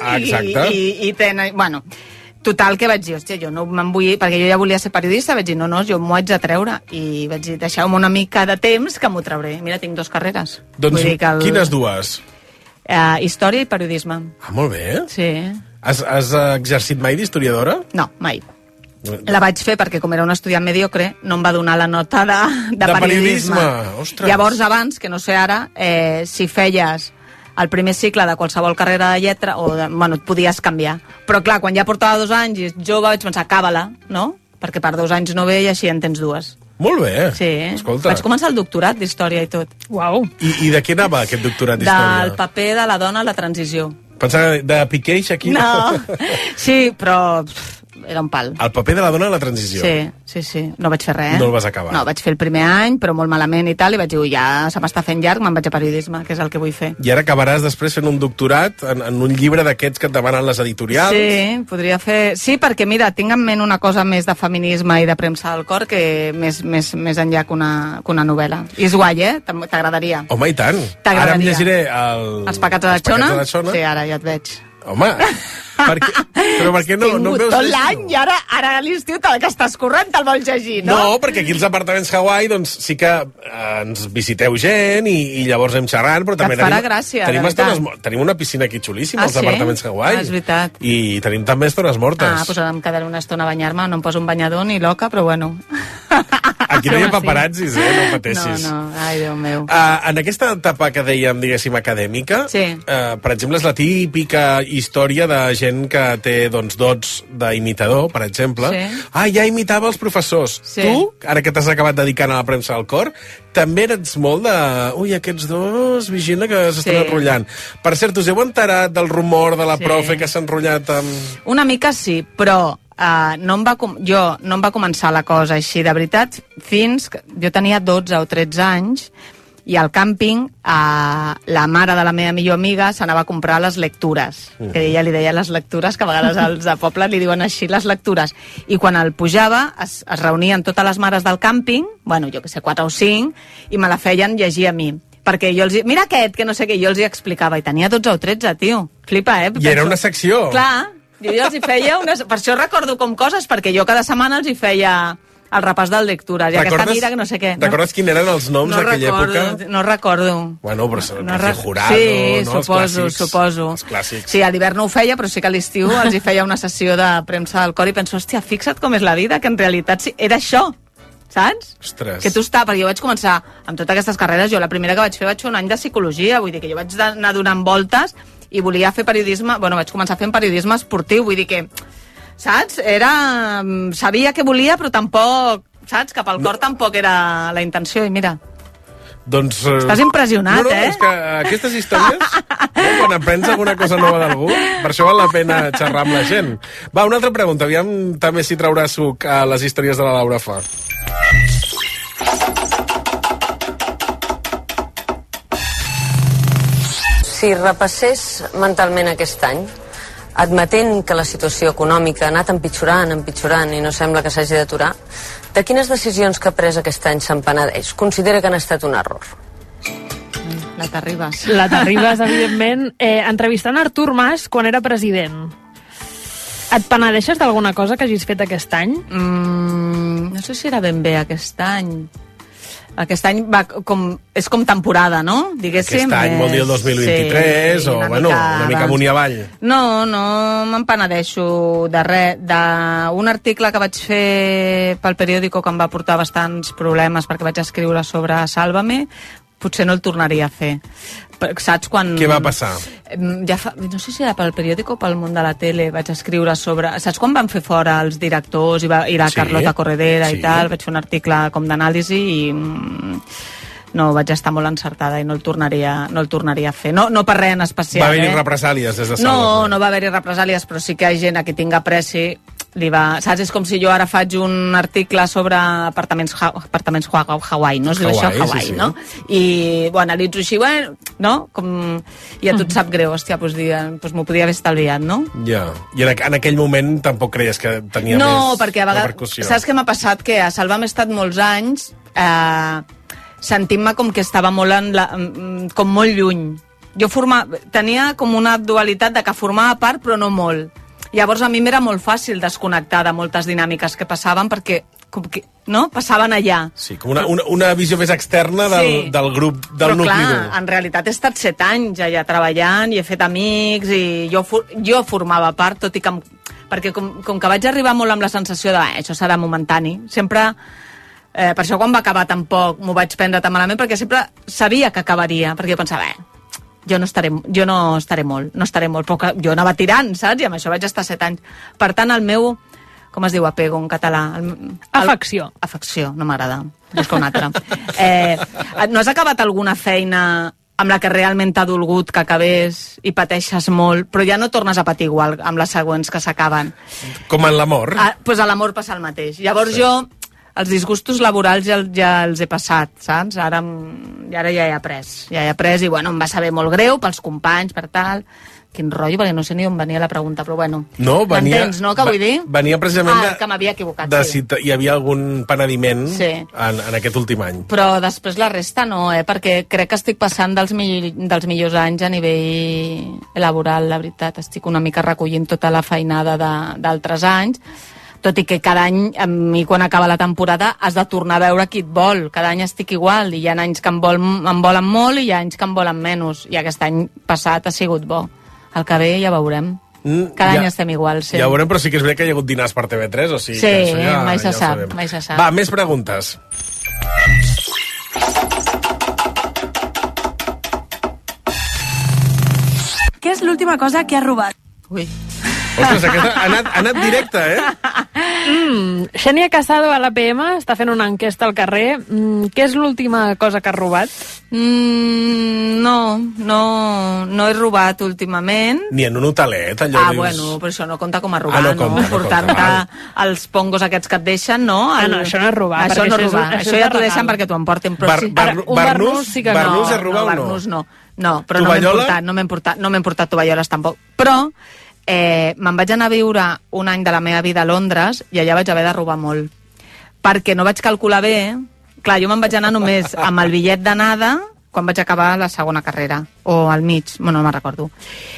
i tenen... Bueno, total, que vaig dir, hòstia, jo no me'n vull... Perquè jo ja volia ser periodista, vaig dir, no, jo m'ho haig de treure. I vaig dir, deixeu-me una mica de temps que m'ho trauré. Mira, tinc 2 carreres. Doncs quines dues? Història i periodisme. Ah, molt bé. Sí. Has exercit mai d'historiadora? No, mai. La vaig fer perquè, com era un estudiant mediocre, no em va donar la nota de periodisme. Ostres. Llavors, abans, que no sé ara, si feies el primer cicle de qualsevol carrera de lletra, et podies canviar. Però clar, quan ja portava 2 anys i jove, vaig pensar, acaba-la, no? Perquè per 2 anys no ve i així en tens 2. Molt bé. Sí. Escolta. Vaig començar el doctorat d'història i tot. Uau. I de què anava aquest doctorat d'història? Del paper de la dona a la transició. Pensava de Piqué i Shakira. No. Sí, però... era un pal. El paper de la dona a la transició. Sí. No vaig fer res. No el vas acabar. No, vaig fer el primer any, però molt malament i tal, i vaig dir, ja se m'està fent llarg, me'n vaig a periodisme, que és el que vull fer. I ara acabaràs després fent un doctorat en un llibre d'aquests que et demanen les editorials? Sí, podria fer... Sí, perquè, mira, tinc en ment una cosa més de feminisme i de premsa del cor que més enllà que una novel·la. I és guai, T'agradaria. Home, i tant. Ara em llegiré els pecats de la Xona. Sí, ara ja et veig. Home, però per què no veus tot l'any i ara a l'estiu que estàs corrent te'l vols llegir, no? No, perquè aquí als apartaments Hawaii doncs sí que ens visiteu gent i llavors anem xerrant, però també tenim una piscina aquí xulíssima als apartaments Hawaii. És veritat. I tenim també estones mortes. Doncs ara em quedaré una estona a banyar-me, no em poso un banyador ni loca, però bueno. Aquí no hi ha paparazzis, no pateixis. No, ai, Déu meu. En aquesta etapa que dèiem, diguéssim, acadèmica, per exemple, és la típica història de gent que té dots d'imitador, per exemple. Ja imitava els professors. Tu, ara que t'has acabat dedicant a la premsa del cor, també eres molt de... Ui, aquests dos, vigila que s'estan enrotllant. Per cert, us heu enterat del rumor de la profe que s'ha enrotllat amb... Una mica sí, però... no em va començar la cosa així, de veritat, fins que jo tenia 12 o 13 anys I al càmping, la mare de la meva millor amiga s'anava a comprar les lectures, que ella li deia les lectures, que a vegades els de poble li diuen així, les lectures. I quan el pujava, es reunien totes les mares del càmping, bueno, jo que sé, 4 o 5, i me la feien llegir a mi. Perquè jo els mira aquest, que no sé què, jo els hi explicava, i tenia 12 o 13, tio. Flipa, eh? I era una secció. Clar, jo els hi feia per això recordo com coses, perquè jo cada setmana els hi feia el repàs de lectures, i aquesta mira que no sé què. Recordes quins eren els noms d'aquella època? No recordo. Bueno, però Jurado, sí, no? Suposo. Els clàssics. Sí, a l'hivern no ho feia, però sí que a l'estiu els hi feia una sessió de premsa del cor i penso, hòstia, fixa't com és la vida, que en realitat sí, era això, saps? Ostres. Que tu perquè jo vaig començar amb totes aquestes carreres, jo la primera que vaig fer un any de psicologia, vull dir que jo vaig anar donant voltes i volia fer periodisme, bueno, vaig començar fent periodisme esportiu, vull dir que saps? Sabia que volia, però tampoc, saps? Cap al cor tampoc era la intenció, i mira. Doncs... Estàs impressionat, eh? És que aquestes històries, quan aprens alguna cosa nova d'algú, per això val la pena xerrar amb la gent. Va, una altra pregunta, aviam també si traurà suc a les històries de la Laura Fa. Si repassés mentalment aquest any, admetent que la situació econòmica ha anat empitjorant i no sembla que s'hagi d'aturar, de quines decisions que ha pres aquest any se'n penedeix? Considera que han estat un error? La Terribas. La Terribas, evidentment. Entrevistant Artur Mas quan era president. Et penedeixes d'alguna cosa que hagis fet aquest any? No sé si era ben bé aquest any. Aquest any és com temporada, no? Diguéssim. Aquest any vol dir el 2023, sí, o bueno, una mica amunt i avall. No me'n penedeixo de res. D'un article que vaig fer pel periòdico que em va portar bastants problemes perquè vaig escriure sobre Sálvame, potser no el tornaria a fer. Saps quan... Què va passar? No sé si era pel periòdico o pel Món de la Tele, vaig escriure sobre... Saps quan van fer fora els directors i la Carlota Corredera i tal? Vaig fer un article com d'anàlisi i no, vaig estar molt encertada i no el tornaria a fer. No per res en especial. Va haver-hi represàlies des de Sálvame? No va haver-hi represàlies, però sí que hi ha gent a qui tinc apreci. Saps? És com si jo ara faig un article sobre apartaments Hawaii, no? Es diu això, Hawaii, no? I ho analitzo així, no? I a tu et sap greu, hòstia, doncs m'ho podia haver estalviat, no? Ja, i en aquell moment tampoc creies que tenia més perquè a vegades, repercussió. Saps què m'ha passat? Que a Sálvame he estat molts anys sentint-me com que estava com molt lluny. Jo tenia com una dualitat de que formava part, però no molt. Llavors a mi m'era molt fàcil desconnectar de moltes dinàmiques que passaven perquè passaven allà. Sí, com una visió més externa del grup, del nucli dur. Però clar, en realitat he estat 7 anys allà treballant i he fet amics i jo formava part, tot i que... Perquè com que vaig arribar molt amb la sensació de això serà momentani, sempre... per això quan va acabar tampoc m'ho vaig prendre tan malament, perquè sempre sabia que acabaria, perquè jo pensava, jo no estaré molt, però jo anava tirant, saps? I amb això vaig estar 7 anys. Per tant, el meu, com es diu apego en català? Afecció. Afecció, no m'agrada. Busca una altra. No has acabat alguna feina amb la que realment t'ha dolgut que acabés i pateixes molt, però ja no tornes a patir igual amb les següents que s'acaben? Com en l'amor? Doncs a l'amor passa el mateix. Llavors jo... Els disgustos laborals ja els he passat, saps? Ara ja he après i, bueno, em va saber molt greu pels companys, per tal. Quin rotllo, perquè no sé ni on venia la pregunta, però bueno. No, m'entens, no, que vull dir? Venia precisament que m'havia equivocat, si hi havia algun penediment en aquest últim any. Però després la resta no, perquè crec que estic passant dels millors anys a nivell laboral, la veritat. Estic una mica recollint tota la feinada d'altres anys, tot i que cada any, a mi quan acaba la temporada, has de tornar a veure qui et vol. Cada any estic igual, i hi ha anys que em volen molt i hi ha anys que em volen menys. I aquest any passat ha sigut bo. El que ve ja veurem. Cada any estem igual, sí. Ja ho veurem, però sí que és veritat que hi ha hagut dinars per TV3, o sigui... Sí, mai se sap. Va, més preguntes. Què és l'última cosa que has robat? Ui. Ostres, aquesta ha anat directe, eh? Xènia Casado a l'APM està fent una enquesta al carrer. Què és l'última cosa que has robat? No he robat últimament. Ni en un hotelet, allò dius... Bueno, però això no compta com a robar, no? Portar-te els pongos aquests que et deixen, no? No, això no és robar. Això no és robar. Això ja t'ho deixen perquè t'ho emportin. Un barnús sí que no. Barnús és robar o no? Barnús no. No, però no m'he emportat tovalloles tampoc. Però me'n vaig anar a viure un any de la meva vida a Londres i allà vaig haver de robar molt. Perquè no vaig calcular bé. Clar, jo me'n vaig anar només amb el bitllet d'anada quan vaig acabar la segona carrera. O al mig, no me'n recordo.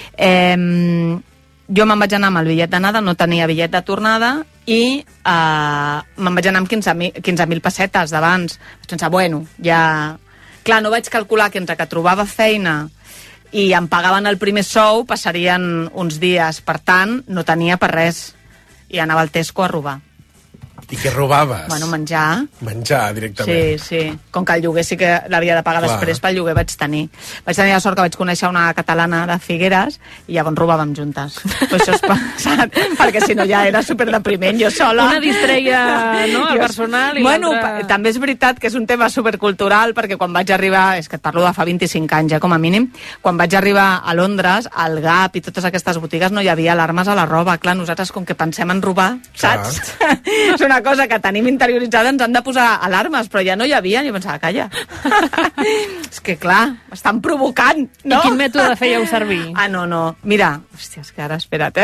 Jo me'n vaig anar amb el bitllet d'anada, no tenia bitllet de tornada i me'n vaig anar amb 15.000 pessetes d'abans. Vaig pensar, bueno, ja... Clar, no vaig calcular que entre que trobava feina i em pagaven el primer sou passarien uns dies. Per tant, no tenia per res. I anava al Tesco a robar. I què robaves? Bueno, menjar. Menjar, directament. Sí. Com que el lloguer sí que l'havia de pagar després, pel lloguer vaig tenir. Vaig tenir la sort que vaig conèixer una catalana de Figueres i llavors robàvem juntes. Però això és pensat, perquè si no ja era superdepriment, jo sola. Una distreia, no?, al personal i bueno, també és veritat que és un tema supercultural, perquè quan vaig arribar, és que et parlo de fa 25 anys ja com a mínim, quan vaig arribar a Londres, al Gap i totes aquestes botigues no hi havia alarmes a la roba. Clar, nosaltres com que pensem en robar, saps? És una cosa que tenim interioritzada, ens han de posar alarmes, però ja no hi havia, i jo pensava, calla. És que clar, m'estan provocant, no? I quin mètode fèieu servir? No. Mira, hòstia, és que ara, espera't,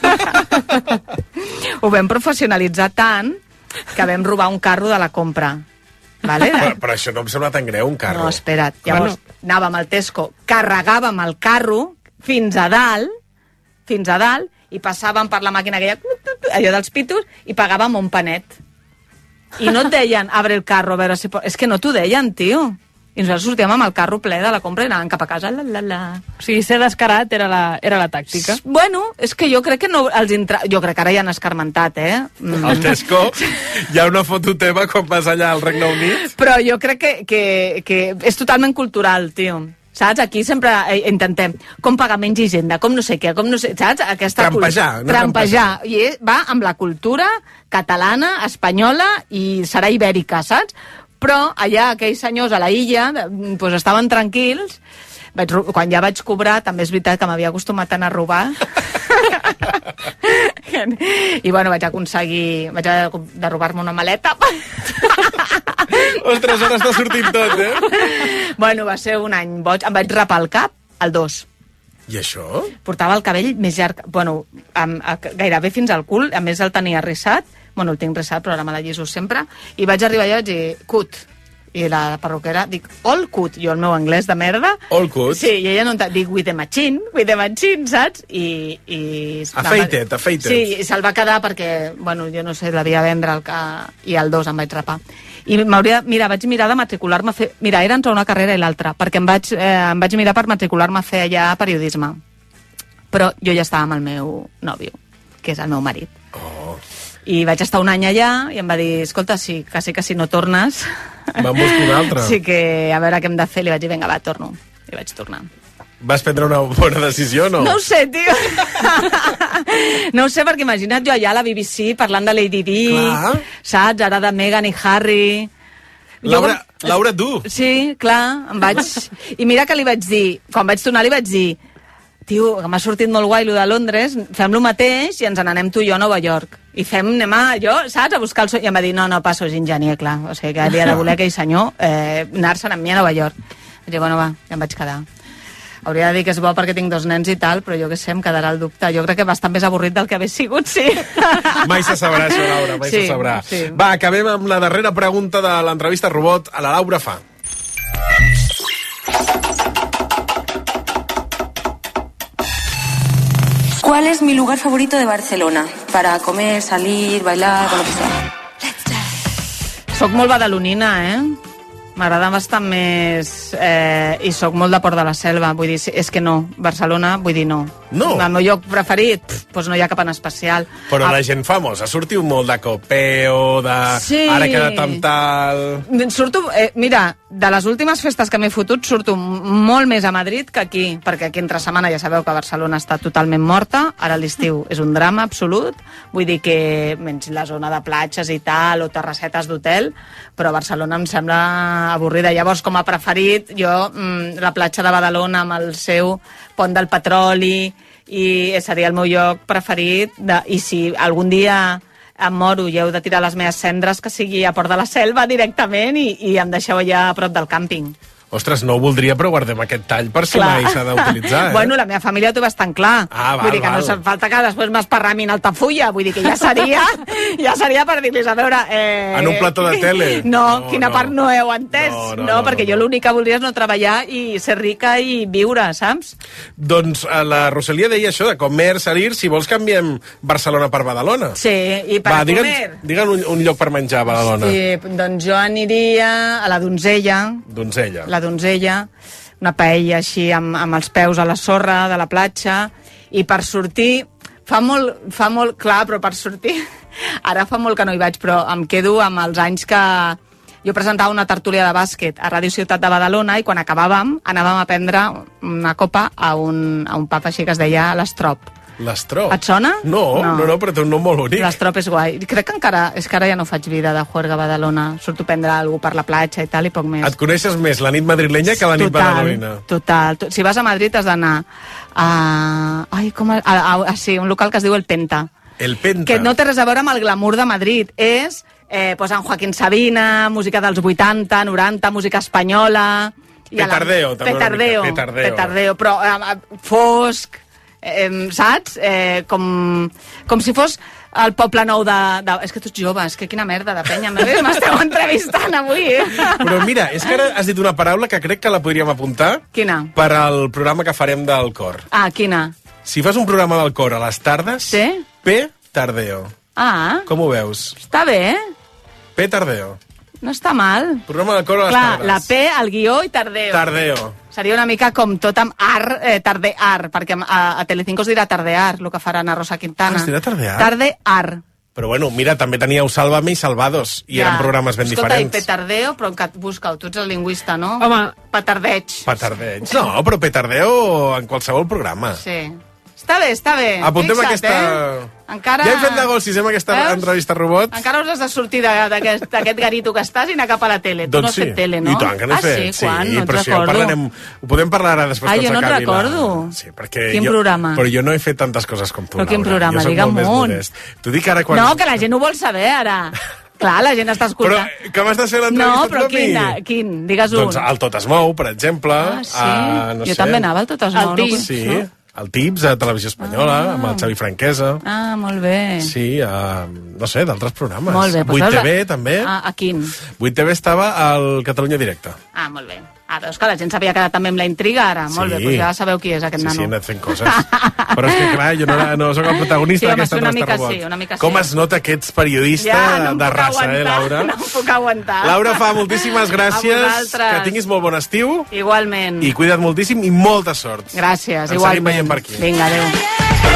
Ho vam professionalitzar tant que vam robar un carro de la compra. Vale? Però això no em sembla tan greu, un carro. No, espera't. Llavors, anàvem al Tesco, carregàvem el carro fins a dalt, i passàvem per la màquina aquella, allò dels pitos, i pagàvem un panet. I no et deien, abre el carro, a veure si... És que no t'ho deien, tio. I nosaltres sortíem amb el carro ple de la compra i anàvem cap a casa, O sigui, ser descarat era la tàctica. Bueno, és que jo crec que no... Jo crec que ara ja han escarmentat, Al Tesco hi ha una foto teva quan vas allà al Regne Unit. Però jo crec que és totalment cultural, tio. Saps? Aquí sempre intentem com pagar menys hisenda, com no sé què, saps? Trampejar. I va amb la cultura catalana, espanyola i serà ibèrica, saps? Però allà aquells senyors a la illa doncs estaven tranquils. Quan ja vaig cobrar, també és veritat que m'havia acostumat a anar a robar. I bueno, vaig haver de robar-me una maleta. Ostres, ara està sortint tot, Bueno, va ser un any boig. Em vaig rapar el cap al 2. I això? Portava el cabell més llarg, bueno, gairebé fins al cul, a més el tenia rissat, bueno, el tinc rissat, però ara me la lliso sempre, i vaig arribar allà i vaig dir, cut. I la perruquera, dic, all cut, jo el meu anglès de merda. All cut? Sí, i ella no entén, dic, with the machine, saps? Afeited. Sí, i se'l va quedar perquè, bueno, jo no sé, l'havia de vendre i al 2 em vaig rapar. I vaig mirar de matricular-me a fer... Mira, era entre una carrera i l'altra, perquè em vaig mirar per matricular-me a fer allà periodisme. Però jo ja estava amb el meu nòvio, que és el meu marit. I vaig estar un any allà i em va dir, escolta, que si no tornes... Vam buscar un altre. Sí que, a veure què hem de fer. Li vaig dir, vinga, va, torno. I vaig tornar. Vas prendre una bona decisió, no? No ho sé, tio. No ho sé, perquè imagina't jo allà a la BBC parlant de Lady Di, saps? Ara de Meghan i Harry... Laura Du. Sí, clar, em vaig... I mira que li vaig dir, quan vaig tornar li vaig dir, tio, que m'ha sortit molt guai lo de Londres, fem lo mateix i ens n'anem tu i jo a Nova York. I anem saps, a buscar el son... I em va dir, no, passo, és ingenier, clar. O sigui, que havia de voler aquell senyor anar-se'n amb mi a Nova York. Vaig dir, bueno, va, ja em vaig quedar. Hauria de dir que és bo perquè tinc 2 nens i tal, però jo què sé, em quedarà el dubte. Jo crec que bastant més avorrit del que hagués sigut, sí. Mai se sabrà això, Laura, mai se sabrà. Sí. Va, acabem amb la darrera pregunta de l'entrevista robot. A la Laura fa. ¿Cuál es mi lugar favorito de Barcelona? Para comer, salir, bailar, con lo que sea. Soc molt badalonina, M'agrada bastant més... I sóc molt de Port de la Selva, vull dir, és que no. Barcelona, vull dir, no. No? El meu lloc preferit, doncs no hi ha cap en especial. Però la gent famosa, sortiu molt de copeo, de... Sí. Ara he quedat amb tal... Surto, mira, de les últimes festes que m'he fotut, surto molt més a Madrid que aquí, perquè aquí entre setmana ja sabeu que Barcelona està totalment morta, ara l'estiu és un drama absolut, vull dir que menys la zona de platges i tal, o terrassetes d'hotel, però Barcelona em sembla avorrida. Llavors, com a preferit, jo la platja de Badalona amb el seu pont del petroli i seria el meu lloc preferit i si algun dia em moro i heu de tirar les meves cendres, que sigui a Port de la Selva directament i em deixeu allà a prop del càmping. Ostres, no ho voldria, però guardem aquest tall per si mai s'ha d'utilitzar, Bueno, la meva família ho té bastant clar. Vull dir que no se'n falta que després m'esparramin Altafulla, vull dir que ja seria per dir-los, a veure... En un plató de tele? No, quina part no heu entès? No, perquè jo l'únic que voldria és no treballar i ser rica i viure, saps? Doncs la Rosalia deia això, de comer, salir, si vols canviem Barcelona per Badalona. Sí, i per comer. Digue'm un lloc per menjar a Badalona. Sí, doncs jo aniria a la Donzella. La Donzella, una paella així amb els peus a la sorra de la platja, i per sortir fa molt clar, però per sortir ara fa molt que no hi vaig, però em quedo amb els anys que jo presentava una tertúlia de bàsquet a Ràdio Ciutat de Badalona i quan acabàvem anàvem a prendre una copa a un pub així que es deia l'Estrop. L'Estrop? Et sona? No, però té un nom molt bonic. L'Estrop és guai. Crec que encara ja no faig vida de juerga a Badalona. Surto a prendre algú per la platja i tal, i poc més. Et coneixes més la nit madrilenya que la nit badalonina. Total. Si vas a Madrid has d'anar sí, un local que es diu El Penta. El Penta. Que no té res a veure amb el glamour de Madrid. És en Joaquín Sabina, música dels 80, 90, música espanyola... Petardeo, també. Petardeo, però fosc... saps? Com si fos el Poble Nou de... És que tu ets jove, és que quina merda de penya m'esteu entrevistant avui. Però mira, és que ara has dit una paraula que crec que la podríem apuntar. Quina? Per al programa que farem del cor. Quina? Si fas un programa del cor a les tardes, sí? Petardeo. Com ho veus? Està bé. Petardeo. No està mal. Programa del cor a les tardes. La P, el guió i tardeo. Tardeo. Seria una mica com tot amb tardear, perquè a Telecinco es dirà tardear, el que faran a Rosa Quintana. Es dirà tardear? Tardear. Però bueno, mira, també teníeu Sálvame i Salvados, i eren programes ben diferents. Escolta, i petardeo, però busca-ho, tu ets el lingüista, no? Home. Petardeig. No, però petardeo en qualsevol programa. Sí. Està bé. Apuntem fixa't, aquesta... Encara... Ja hem fet de gol si fem aquesta entrevista robot. Encara us has de sortir d'aquest garito que estàs i anar cap a la tele. Tu no has fet tele, no? I tant que n'he fet. Sí, quan? No però et recordo. Ho podem parlar ara després que jo no et recordo. Sí, perquè quin programa? Però jo no he fet tantes coses com tu, Però quin programa? Digue'm un. T'ho dic ara quan... No, que la gent ho vol saber, ara. Clar, la gent està escoltant. Però que m'has de fer l'entrevista tu a mi? No, però quin? Digues un. Doncs el Tot es mou, per exemple. Sí? Jo també anava al Tot es mou. Sí. El Tips, a Televisió Espanyola, amb el Xavi Franquesa. Molt bé. Sí, no sé, d'altres programes. Molt bé. 8TV, també. A quin? 8TV estava al Catalunya Directe. Molt bé. Veus que la gent s'havia quedat també amb la intriga, ara. Molt bé, doncs ja sabeu qui és aquest nano. Sí, he anat fent coses. Però és que, clar, jo no soc el protagonista d'aquesta entrevista robot. Una mica sí. Com es nota que ets periodista de raça, Laura? No em puc aguantar. Laura Fa, moltíssimes gràcies. A vosaltres. Que tinguis molt bon estiu. Igualment. I cuida't moltíssim i molta sort. Gràcies, igualment. Ens seguim veient per aquí. Vinga, adéu.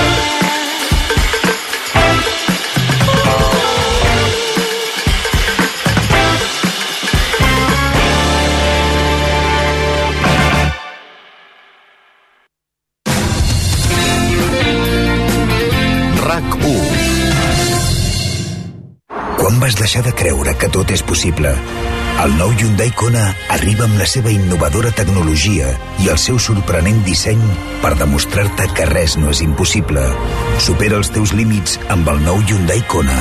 Quan vas deixar de creure que tot és possible? El nou Hyundai Kona arriba amb la seva innovadora tecnologia i el seu sorprenent disseny per demostrar-te que res no és impossible. Supera els teus límits amb el nou Hyundai Kona.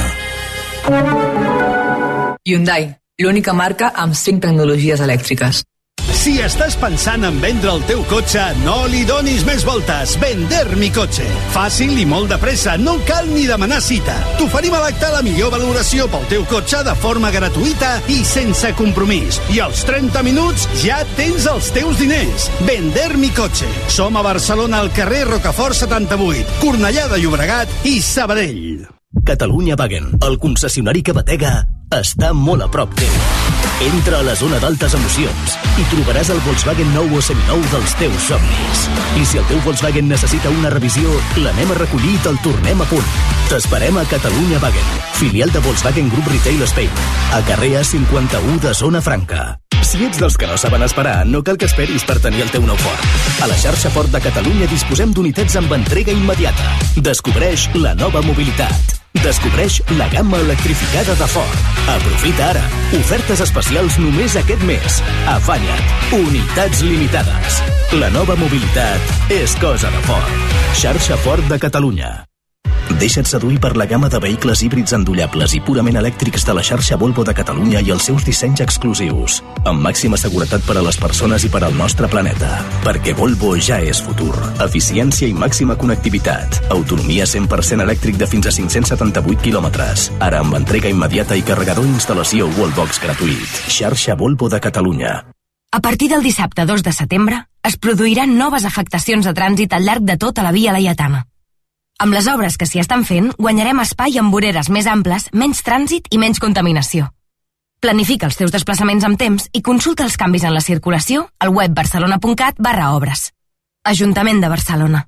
Hyundai, l'única marca amb 5 tecnologies elèctriques. Si estàs pensant en vendre el teu cotxe, no li donis més voltes. Vender mi cotxe. Fàcil i molt de pressa, no cal ni demanar cita. T'oferim a l'acte la millor valoració pel teu cotxe de forma gratuïta i sense compromís. I als 30 minuts ja tens els teus diners. Vender mi cotxe. Som a Barcelona al carrer Rocafort 78, Cornellà de Llobregat i Sabadell. Catalunya Wagen, el concessionari que batega està molt a prop teu. Entra a la zona d'altes emocions i trobaràs el Volkswagen nou o seminou dels teus somnis. I si el teu Volkswagen necessita una revisió, l'anem a recollir i te'l tornem a punt. T'esperem a Catalunya Wagen, filial de Volkswagen Group Retail Spain, a carrer A51 de Zona Franca. Si ets dels que no saben esperar, no cal que esperis per tenir el teu nou Ford. A la xarxa Ford de Catalunya disposem d'unitats amb entrega immediata. Descobreix la nova mobilitat. Descobreix la gamma electrificada de Ford. Aprofita ara. Ofertes especials només aquest mes. Afanya't. Unitats limitades. La nova mobilitat és cosa de Ford. Xarxa Ford de Catalunya. Deixa't seduir per la gamma de vehicles híbrids endollables i purament elèctrics de la xarxa Volvo de Catalunya i els seus dissenys exclusius, amb màxima seguretat per a les persones i per al nostre planeta. Perquè Volvo ja és futur. Eficiència i màxima connectivitat. Autonomia 100% elèctric de fins a 578 quilòmetres. Ara amb entrega immediata i carregador i instal·lació Wallbox gratuït. Xarxa Volvo de Catalunya. A partir del dissabte 2 de setembre es produiran noves afectacions de trànsit al llarg de tota la via Laietana. Amb les obres que s'hi estan fent, guanyarem espai amb voreres més amples, menys trànsit i menys contaminació. Planifica els teus desplaçaments amb temps i consulta els canvis en la circulació al web barcelona.cat/obres. Ajuntament de Barcelona.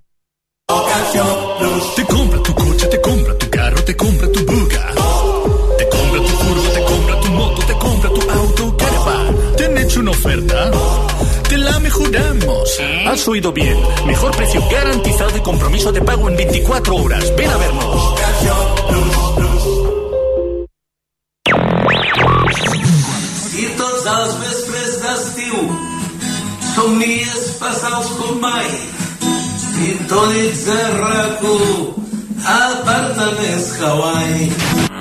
Te compra tu coche, te compra tu carro, te compra tu buga. Te compra tu furgo, te compra tu moto, te compra tu auto, caravan. ¿Te han hecho una oferta? Te la mejoramos. Has oído bien. Mejor precio garantizado y compromiso de pago en 24 horas. Ven a vernos. I tots els vespres d'estiu somnies passar-los com mai. Sintonitzes a RAC1, apartaments Hawaii.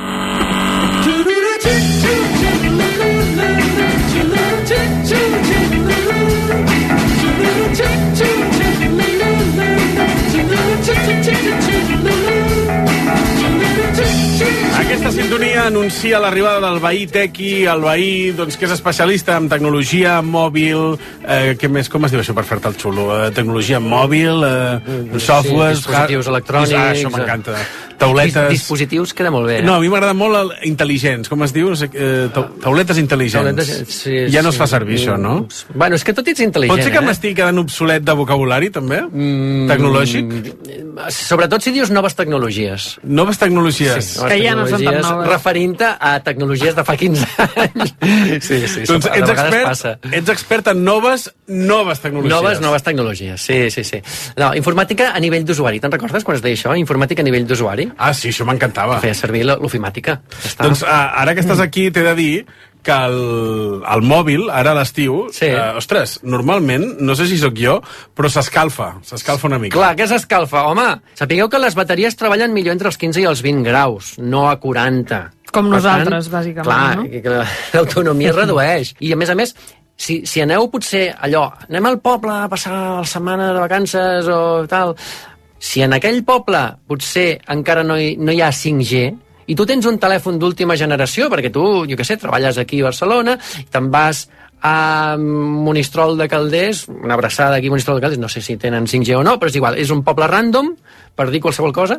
Aquesta sintonia anuncia l'arribada del veí tequi, el veí que és especialista en tecnologia mòbil, què més, com es diu això per fer-te el xulo? Tecnologia mòbil, softwares... Dispositius electrònics... Això m'encanta. Tauletes... Dispositius queda molt bé. No, a mi m'agrada molt intel·ligents, com es diu? Tauletes intel·ligents. Ja no es fa servir això, no? Bueno, és que tot ets intel·ligent. Pot ser que m'estigui quedant obsolet de vocabulari, també? Tecnològic? Sobretot si dius noves tecnologies. Noves tecnologies. Que ja no són tan noves. Referint-te a tecnologies de fa 15 anys. Sí. Doncs ets expert en noves tecnologies. Noves tecnologies, sí. No, informàtica a nivell d'usuari. Te'n recordes quan es deia això? Informàtica a nivell d'usuari. Ah, sí, això m'encantava. Feia servir l'ofimàtica. Doncs ara que estàs aquí t'he de dir que el mòbil, ara a l'estiu, ostres, normalment, no sé si sóc jo, però s'escalfa una mica. Clar, què s'escalfa? Home, sapigueu que les bateries treballen millor entre els 15 i els 20 graus, no a 40. Com nosaltres, bàsicament, no? Clar, l'autonomia es redueix. I, a més, si aneu potser allò, anem al poble a passar la setmana de vacances o tal... Si en aquell poble potser encara no hi ha 5G i tu tens un telèfon d'última generació, perquè tu, jo què sé, treballes aquí a Barcelona i te'n vas a Monistrol de Calders, una abraçada aquí a Monistrol de Calders, no sé si tenen 5G o no, però és igual, és un poble random, per dir qualsevol cosa.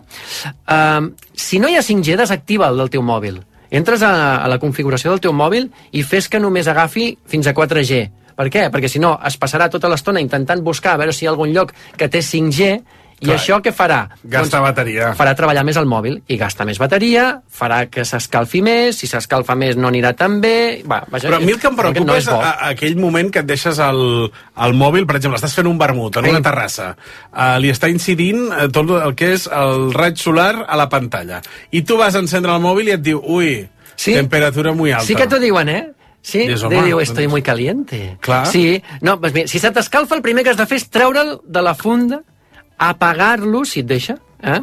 Si no hi ha 5G, desactiva el del teu mòbil. Entres a la configuració del teu mòbil i fes que només agafi fins a 4G. Per què? Perquè si no, es passarà tota l'estona intentant buscar a veure si hi ha algun lloc que té 5G. I això què farà? Gasta bateria. Farà treballar més el mòbil i gasta més bateria, farà que s'escalfi més, si s'escalfa més no anirà tan bé... Però a mi el que em preocupa és aquell moment que et deixes el mòbil, per exemple, estàs fent un vermut en una terrassa, li està incidint tot el que és el raig solar a la pantalla, i tu vas a encendre el mòbil i et diu, temperatura muy alta. Sí que t'ho diuen, Sí, diu, estoy muy caliente. Clar. Sí, no, pues mira, si se t'escalfa, el primer que has de fer és treure'l de la funda, apagar-lo, si et deixa,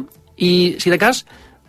i, si de cas,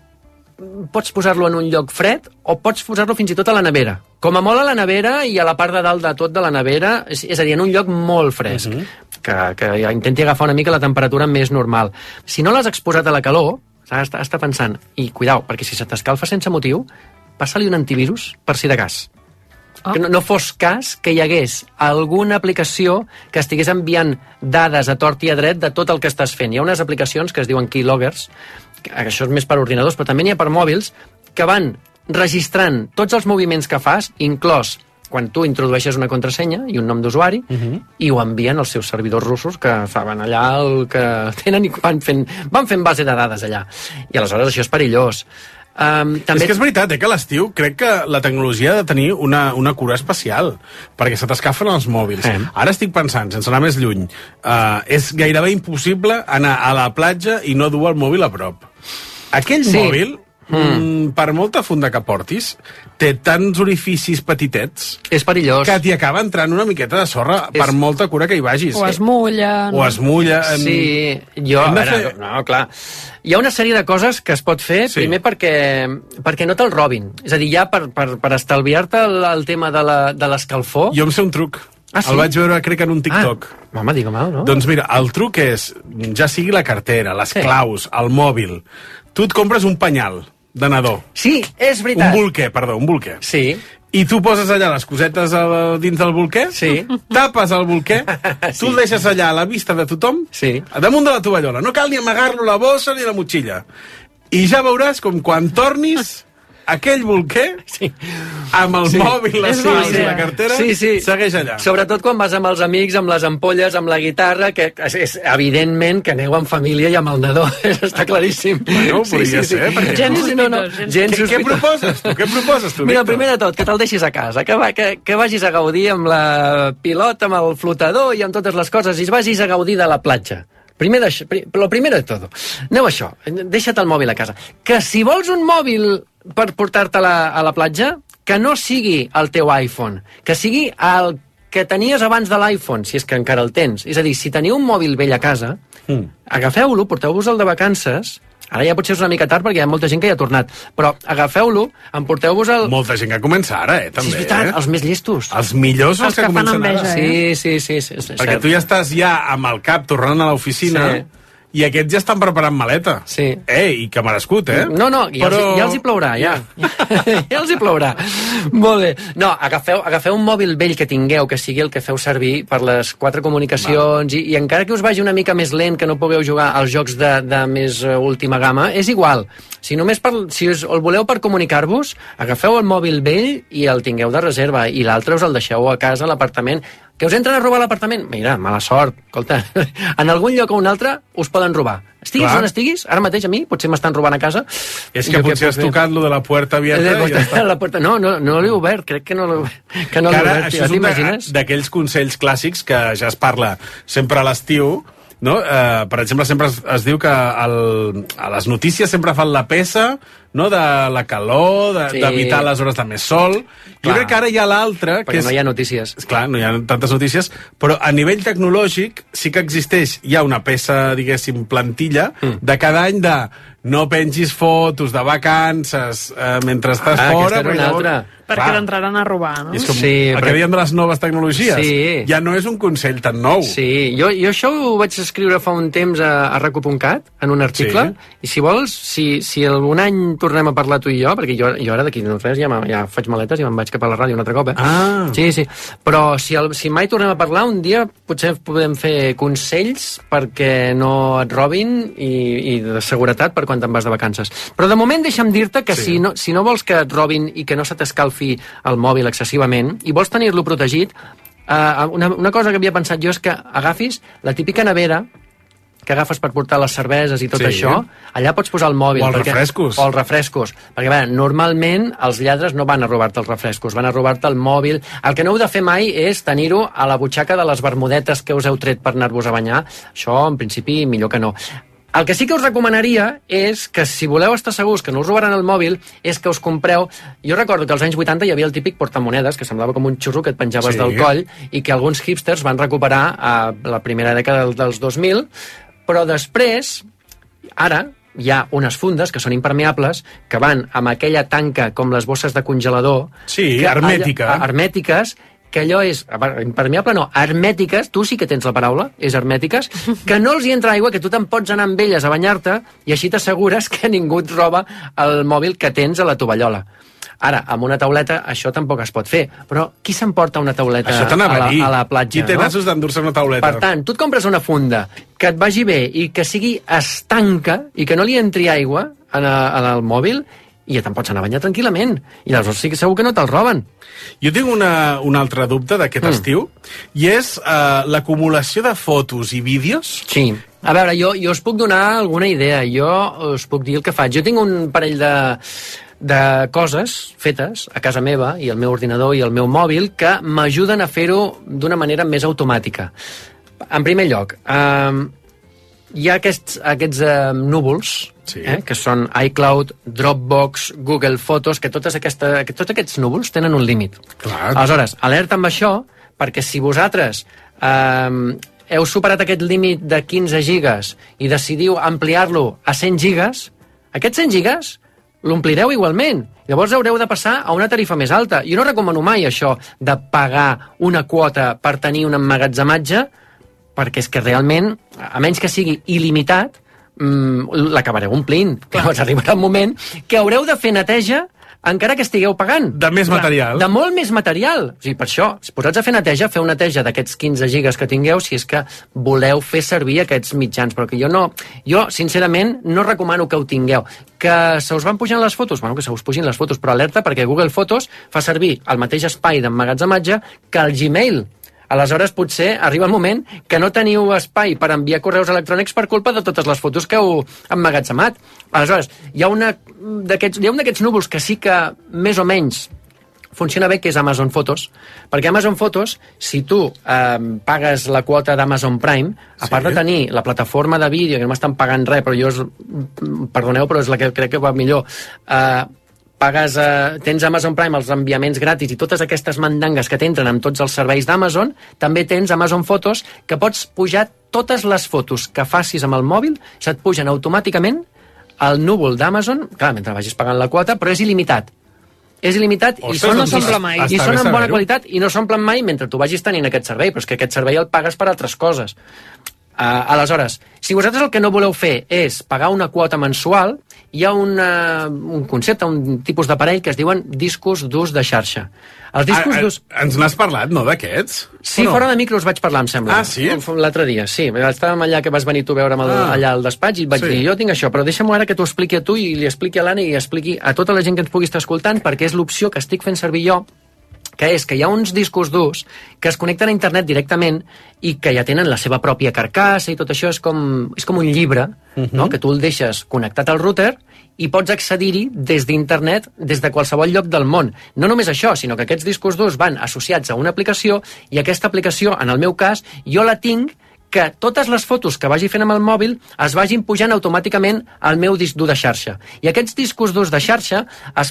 pots posar-lo en un lloc fred o pots posar-lo fins i tot a la nevera. Com a molt a la nevera i a la part de dalt de tot de la nevera, és a dir, en un lloc molt fresc, que intenti agafar una mica la temperatura més normal. Si no l'has exposat a la calor, has d'estar pensant, i cuidao, perquè si se t'escalfa sense motiu, passa-li un antivirus per si de cas. Que no fos cas que hi hagués alguna aplicació que estigués enviant dades a tort i a dret de tot el que estàs fent. Hi ha unes aplicacions que es diuen keyloggers, que això és més per ordinadors, però també n'hi ha per mòbils, que van registrant tots els moviments que fas, inclòs quan tu introdueixes una contrasenya i un nom d'usuari, i ho envien als seus servidors russos que saben allà el que tenen i van fent base de dades allà. I aleshores això és perillós. També... És que és veritat, que a l'estiu crec que la tecnologia ha de tenir una cura especial, perquè se t'escafen els mòbils. Ara estic pensant, sense anar més lluny, és gairebé impossible anar a la platja i no dur el mòbil a prop. Aquell mòbil, per molta funda que portis, té tants orificis petitets... És perillós. Que t'hi acaba entrant una miqueta de sorra per molta cura que hi vagis. O es mulla. O es mulla. Sí, jo... No, clar. Hi ha una sèrie de coses que es pot fer, primer perquè no te'l robin. És a dir, ja per estalviar-te el tema de l'escalfor... Jo em sé un truc. El vaig veure, crec, en un TikTok. Home, digue-me'l, no? Doncs mira, el truc és, ja sigui la cartera, les claus, el mòbil, tu et compres un penyal de nadó. Sí, és veritat. Un bolquer. Sí. I tu poses allà les cosetes dins del bolquer, tapes el bolquer, tu el deixes allà a la vista de tothom, damunt de la tovallola. No cal ni amagar-lo la bossa ni la motxilla. I ja veuràs com quan tornis... aquell bolquer, amb el mòbil, les claus i la cartera, segueix allà. Sobretot quan vas amb els amics, amb les ampolles, amb la guitarra, que és evidentment que aneu en família i amb el nadó, està claríssim. Bueno, podria ser. Què proposes tu? Mira, primer de tot, que te'l deixis a casa, que vagis a gaudir amb la pilota, amb el flotador i amb totes les coses, i vagis a gaudir de la platja. Lo primero de todo. Aneu a això, deixa't el mòbil a casa. Que si vols un mòbil per portar-te a la platja, que no sigui el teu iPhone, que sigui el que tenies abans de l'iPhone, si és que encara el tens. És a dir, si teniu un mòbil vell a casa, agafeu-lo, porteu-vos-el de vacances. Ara ja potser és una mica tard perquè hi ha molta gent que hi ha tornat, però agafeu-lo, emporteu-vos el... Molta gent que comença ara, també. Sí, és veritat, els més llestos. Els millors els que comencen ara. Sí. Perquè tu ja estàs amb el cap tornant a l'oficina... I aquests ja estan preparant maleta. Sí. I que merescut, No, ja els hi plourà, ja. Ja els hi plourà. Molt bé. No, agafeu un mòbil vell que tingueu, que sigui el que feu servir per les 4 comunicacions, i encara que us vagi una mica més lent, que no pugueu jugar als jocs de més última gamma, és igual. Si el voleu per comunicar-vos, agafeu el mòbil vell i el tingueu de reserva, i l'altre us el deixeu a casa, a l'apartament. Que us entren a robar l'apartament? Mira, mala sort. Escolta, en algun lloc o un altre us poden robar. Estiguis on estiguis, ara mateix a mi, potser m'estan robant a casa. És que potser has tocat lo de la puerta abierta i ja està. La puerta, no l'he obert, crec que no l'he obert. Això és un d'aquells consells clàssics que ja es parla sempre a l'estiu, no? Per exemple, sempre es diu que a les notícies sempre fan la peça, no? De la calor, d'evitar les hores de més sol. Jo crec que ara hi ha l'altre... Perquè no hi ha notícies. Clar, no hi ha tantes notícies, però a nivell tecnològic sí que existeix, hi ha una peça, diguéssim, plantilla, de cada any de no pengis fotos de vacances mentre estàs fora. Perquè t'entraran a robar, no? És com el que diem de les noves tecnologies. Ja no és un consell tan nou. Sí, jo això ho vaig escriure fa un temps a recu.cat, en un article, i si vols, si algun any tornem a parlar tu i jo, perquè jo ara d'aquí no res ja faig maletes i me'n vaig cap a la ràdio un altre cop, Sí. Però si mai tornem a parlar, un dia potser podem fer consells perquè no et robin i de seguretat per quan te'n vas de vacances. Però de moment deixa'm dir-te que si no vols que et robin i que no se t'escalfi el mòbil excessivament i vols tenir-lo protegit, una cosa que havia pensat jo és que agafis la típica nevera que agafes per portar les cerveses i tot això, allà pots posar el mòbil. O els refrescos. O els refrescos. Perquè, normalment, els lladres no van a robar-te els refrescos, van a robar-te el mòbil. El que no heu de fer mai és tenir-ho a la butxaca de les bermudetes que us heu tret per anar-vos a banyar. Això, en principi, millor que no. El que sí que us recomanaria és que, si voleu estar segurs que no us robaran el mòbil, és que us compreu... Jo recordo que als anys 80 hi havia el típic portamonedes, que semblava com un xurro que et penjaves del coll, i que alguns hipsters van recuperar a la primera dècada dels 2000, però després, ara, hi ha unes fundes que són impermeables, que van amb aquella tanca com les bosses de congelador... Sí, hermètica. Hermètiques, que allò és... Impermeable no, hermètiques, tu sí que tens la paraula, és hermètiques, que no els hi entra aigua, que tu te'n pots anar amb elles a banyar-te i així t'assegures que ningú et roba el mòbil que tens a la tovallola. Ara, amb una tauleta això tampoc es pot fer, però qui s'emporta una tauleta a la platja? Qui té nassos d'endur-se una tauleta? Per tant, tu et compres una funda que et vagi bé i que sigui estanca i que no li entri aigua en el mòbil i ja te'n pots anar a banyar tranquil·lament. I llavors sí que segur que no te'l roben. Jo tinc un altre dubte d'aquest estiu, i és l'acumulació de fotos i vídeos. Sí. A veure, jo us puc donar alguna idea. Jo us puc dir el que faig. Jo tinc un parell de coses fetes a casa meva, i el meu ordinador i el meu mòbil, que m'ajuden a fer-ho d'una manera més automàtica. En primer lloc, hi ha aquests núvols, que són iCloud, Dropbox, Google Fotos, que tots aquests núvols tenen un límit. Aleshores, alerta amb això, perquè si vosaltres heu superat aquest límit de 15 gigas i decidiu ampliar-lo a 100 gigas, aquests 100 gigas l'omplireu igualment. Llavors haureu de passar a una tarifa més alta. Jo no recomano mai això de pagar una quota per tenir un emmagatzematge, perquè és que realment, a menys que sigui il·limitat, l'acabareu omplint. Llavors arribarà un moment que haureu de fer neteja encara que estigueu pagant. De més material. De molt més material. O sigui, per això, si posats a fer neteja, feu neteja d'aquests 15 gigas que tingueu si és que voleu fer servir aquests mitjans. Però que jo sincerament, no recomano que ho tingueu. Que se us van pujant les fotos? Bueno, que se us pugin les fotos, però alerta, perquè Google Fotos fa servir el mateix espai d'emmagatzematge que el Gmail. Aleshores, potser arriba el moment que no teniu espai per enviar correus electrònics per culpa de totes les fotos que heu emmagatzemat. Aleshores, hi ha un d'aquests núvols que sí que més o menys funciona bé, que és Amazon Fotos, perquè Amazon Fotos, si tu pagues la quota d'Amazon Prime, a part de tenir la plataforma de vídeo, que no m'estan pagant res, però perdoneu, però és la que crec que va millor, tens Amazon Prime, els enviaments gratis i totes aquestes mandangues que t'entren amb tots els serveis d'Amazon, també tens Amazon Fotos, que pots pujar totes les fotos que facis amb el mòbil, se't pugen automàticament al núvol d'Amazon, clar, mentre vagis pagant la quota, però és il·limitat. És il·limitat i són en bona qualitat i no s'omplen mai mentre tu vagis tenint aquest servei, però és que aquest servei el pagues per altres coses. Aleshores, si vosaltres el que no voleu fer és pagar una quota mensual, hi ha un concepte, un tipus d'aparell que es diuen discos d'ús de xarxa. Els discos d'ús... Ens n'has parlat, no, d'aquests? Sí, fora de micro us vaig parlar, em sembla. Ah, sí? L'altre dia, sí. Estàvem allà que vas venir tu a veure'm allà al despatx i et vaig dir, jo tinc això, però deixa'm ara que t'ho expliqui a tu i li expliqui a l'Anna i expliqui a tota la gent que ens pugui estar escoltant, perquè és l'opció que estic fent servir jo, que és que hi ha uns discos durs que es connecten a internet directament i que ja tenen la seva pròpia carcassa i tot això és com un llibre, no? Que tu el deixes connectat al router i pots accedir-hi des d'internet des de qualsevol lloc del món. No només això, sinó que aquests discos durs van associats a una aplicació i aquesta aplicació, en el meu cas, jo la tinc que totes les fotos que vagi fent amb el mòbil es vagin pujant automàticament al meu disc dur de xarxa. I aquests discos durs de xarxa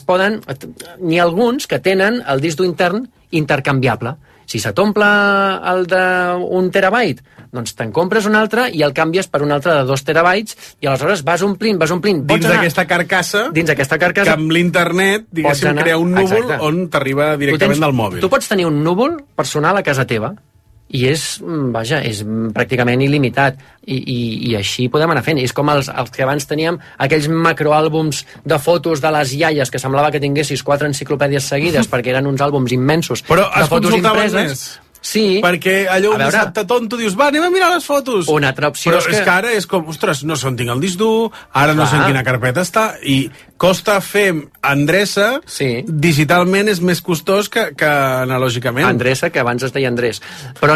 n'hi ha alguns que tenen el disc dur intern intercanviable. Si se t'omple el d'un terabyte, doncs te'n compres un altre i el canvies per un altre de 2 terabytes i aleshores vas omplint. Dins d'aquesta carcassa, que amb l'internet, diguéssim, crea un núvol on t'arriba directament del mòbil. Tu pots tenir un núvol personal a casa teva i és pràcticament il·limitat i així podem anar fent. És com els que abans teníem aquells macroàlbums de fotos de les iaies que semblava que tinguessis 4 enciclopèdies seguides perquè eren uns àlbums immensos però de fotos impreses. Més? Sí. Perquè allò un dissabte tonto dius, va, anem a mirar les fotos. Una altra opció però és que ara és com, ostres, no sé on tinc el disc dur, ara no sé en quina carpeta està, i costa fer endreça, digitalment és més costós que analògicament. Endreça, que abans es deia Andrés. Però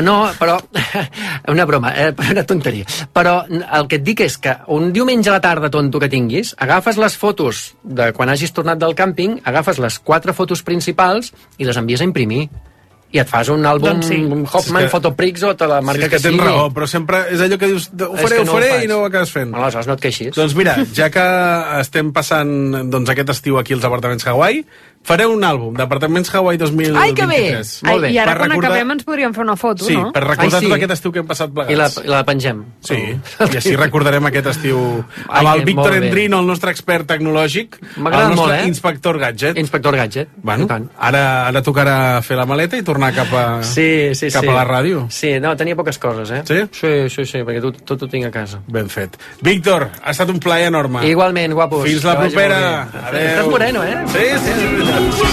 una broma, una tonteria. Però el que et dic és que un diumenge a la tarda tonto que tinguis, agafes les fotos de quan hagis tornat del càmping, agafes les 4 fotos principals i les envies a imprimir. I et fas un àlbum Hoffman, Fotoprix o te la marca que sigui. És que tens raó, però sempre és allò que dius, ho faré i no ho acabes fent. Aleshores, no et queixis. Doncs mira, ja que estem passant aquest estiu aquí als apartaments Hawaii, fareu un àlbum d'apartaments Hawaii 2023. Ai, que bé! Molt bé. I ara quan acabem ens podríem fer una foto, no? Sí, per recordar tot aquest estiu que hem passat plegats. I la pengem. Sí, i així recordarem aquest estiu amb el Víctor Endrino, el nostre expert tecnològic, el nostre inspector gadget. Inspector gadget. Bueno, ara tocarà fer la maleta i tornar cap a la ràdio. Sí, no, tenia poques coses, Sí? Sí, perquè tot ho tinc a casa. Ben fet. Víctor, ha estat un plaer enorme. Igualment, guapos. Fins la propera. Adéu. Estàs moreno, eh? Sí, és veritat.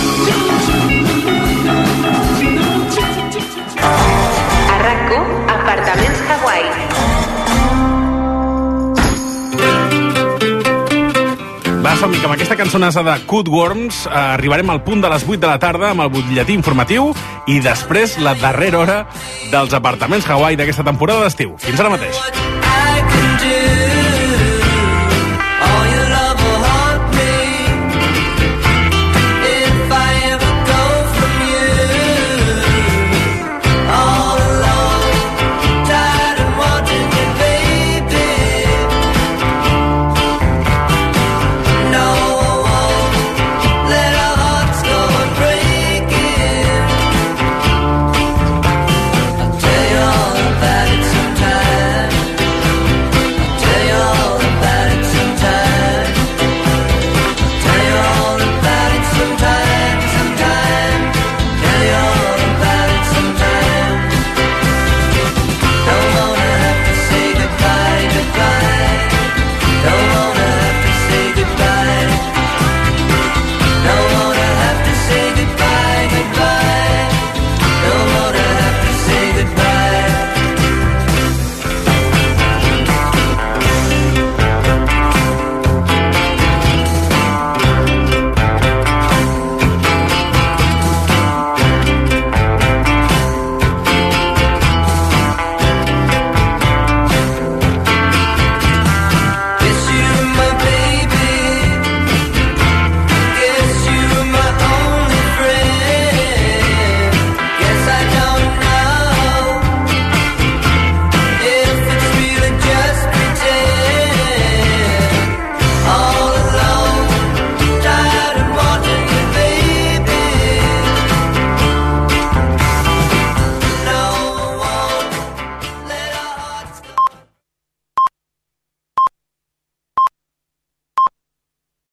A RAC1, apartaments Hawaii. Va som-hi, que amb aquesta cançonassa de Cutworms arribarem al punt de les 8 de la tarda amb el butlletí informatiu i després la darrera hora dels apartaments Hawaii d'aquesta temporada d'estiu. Fins ara mateix.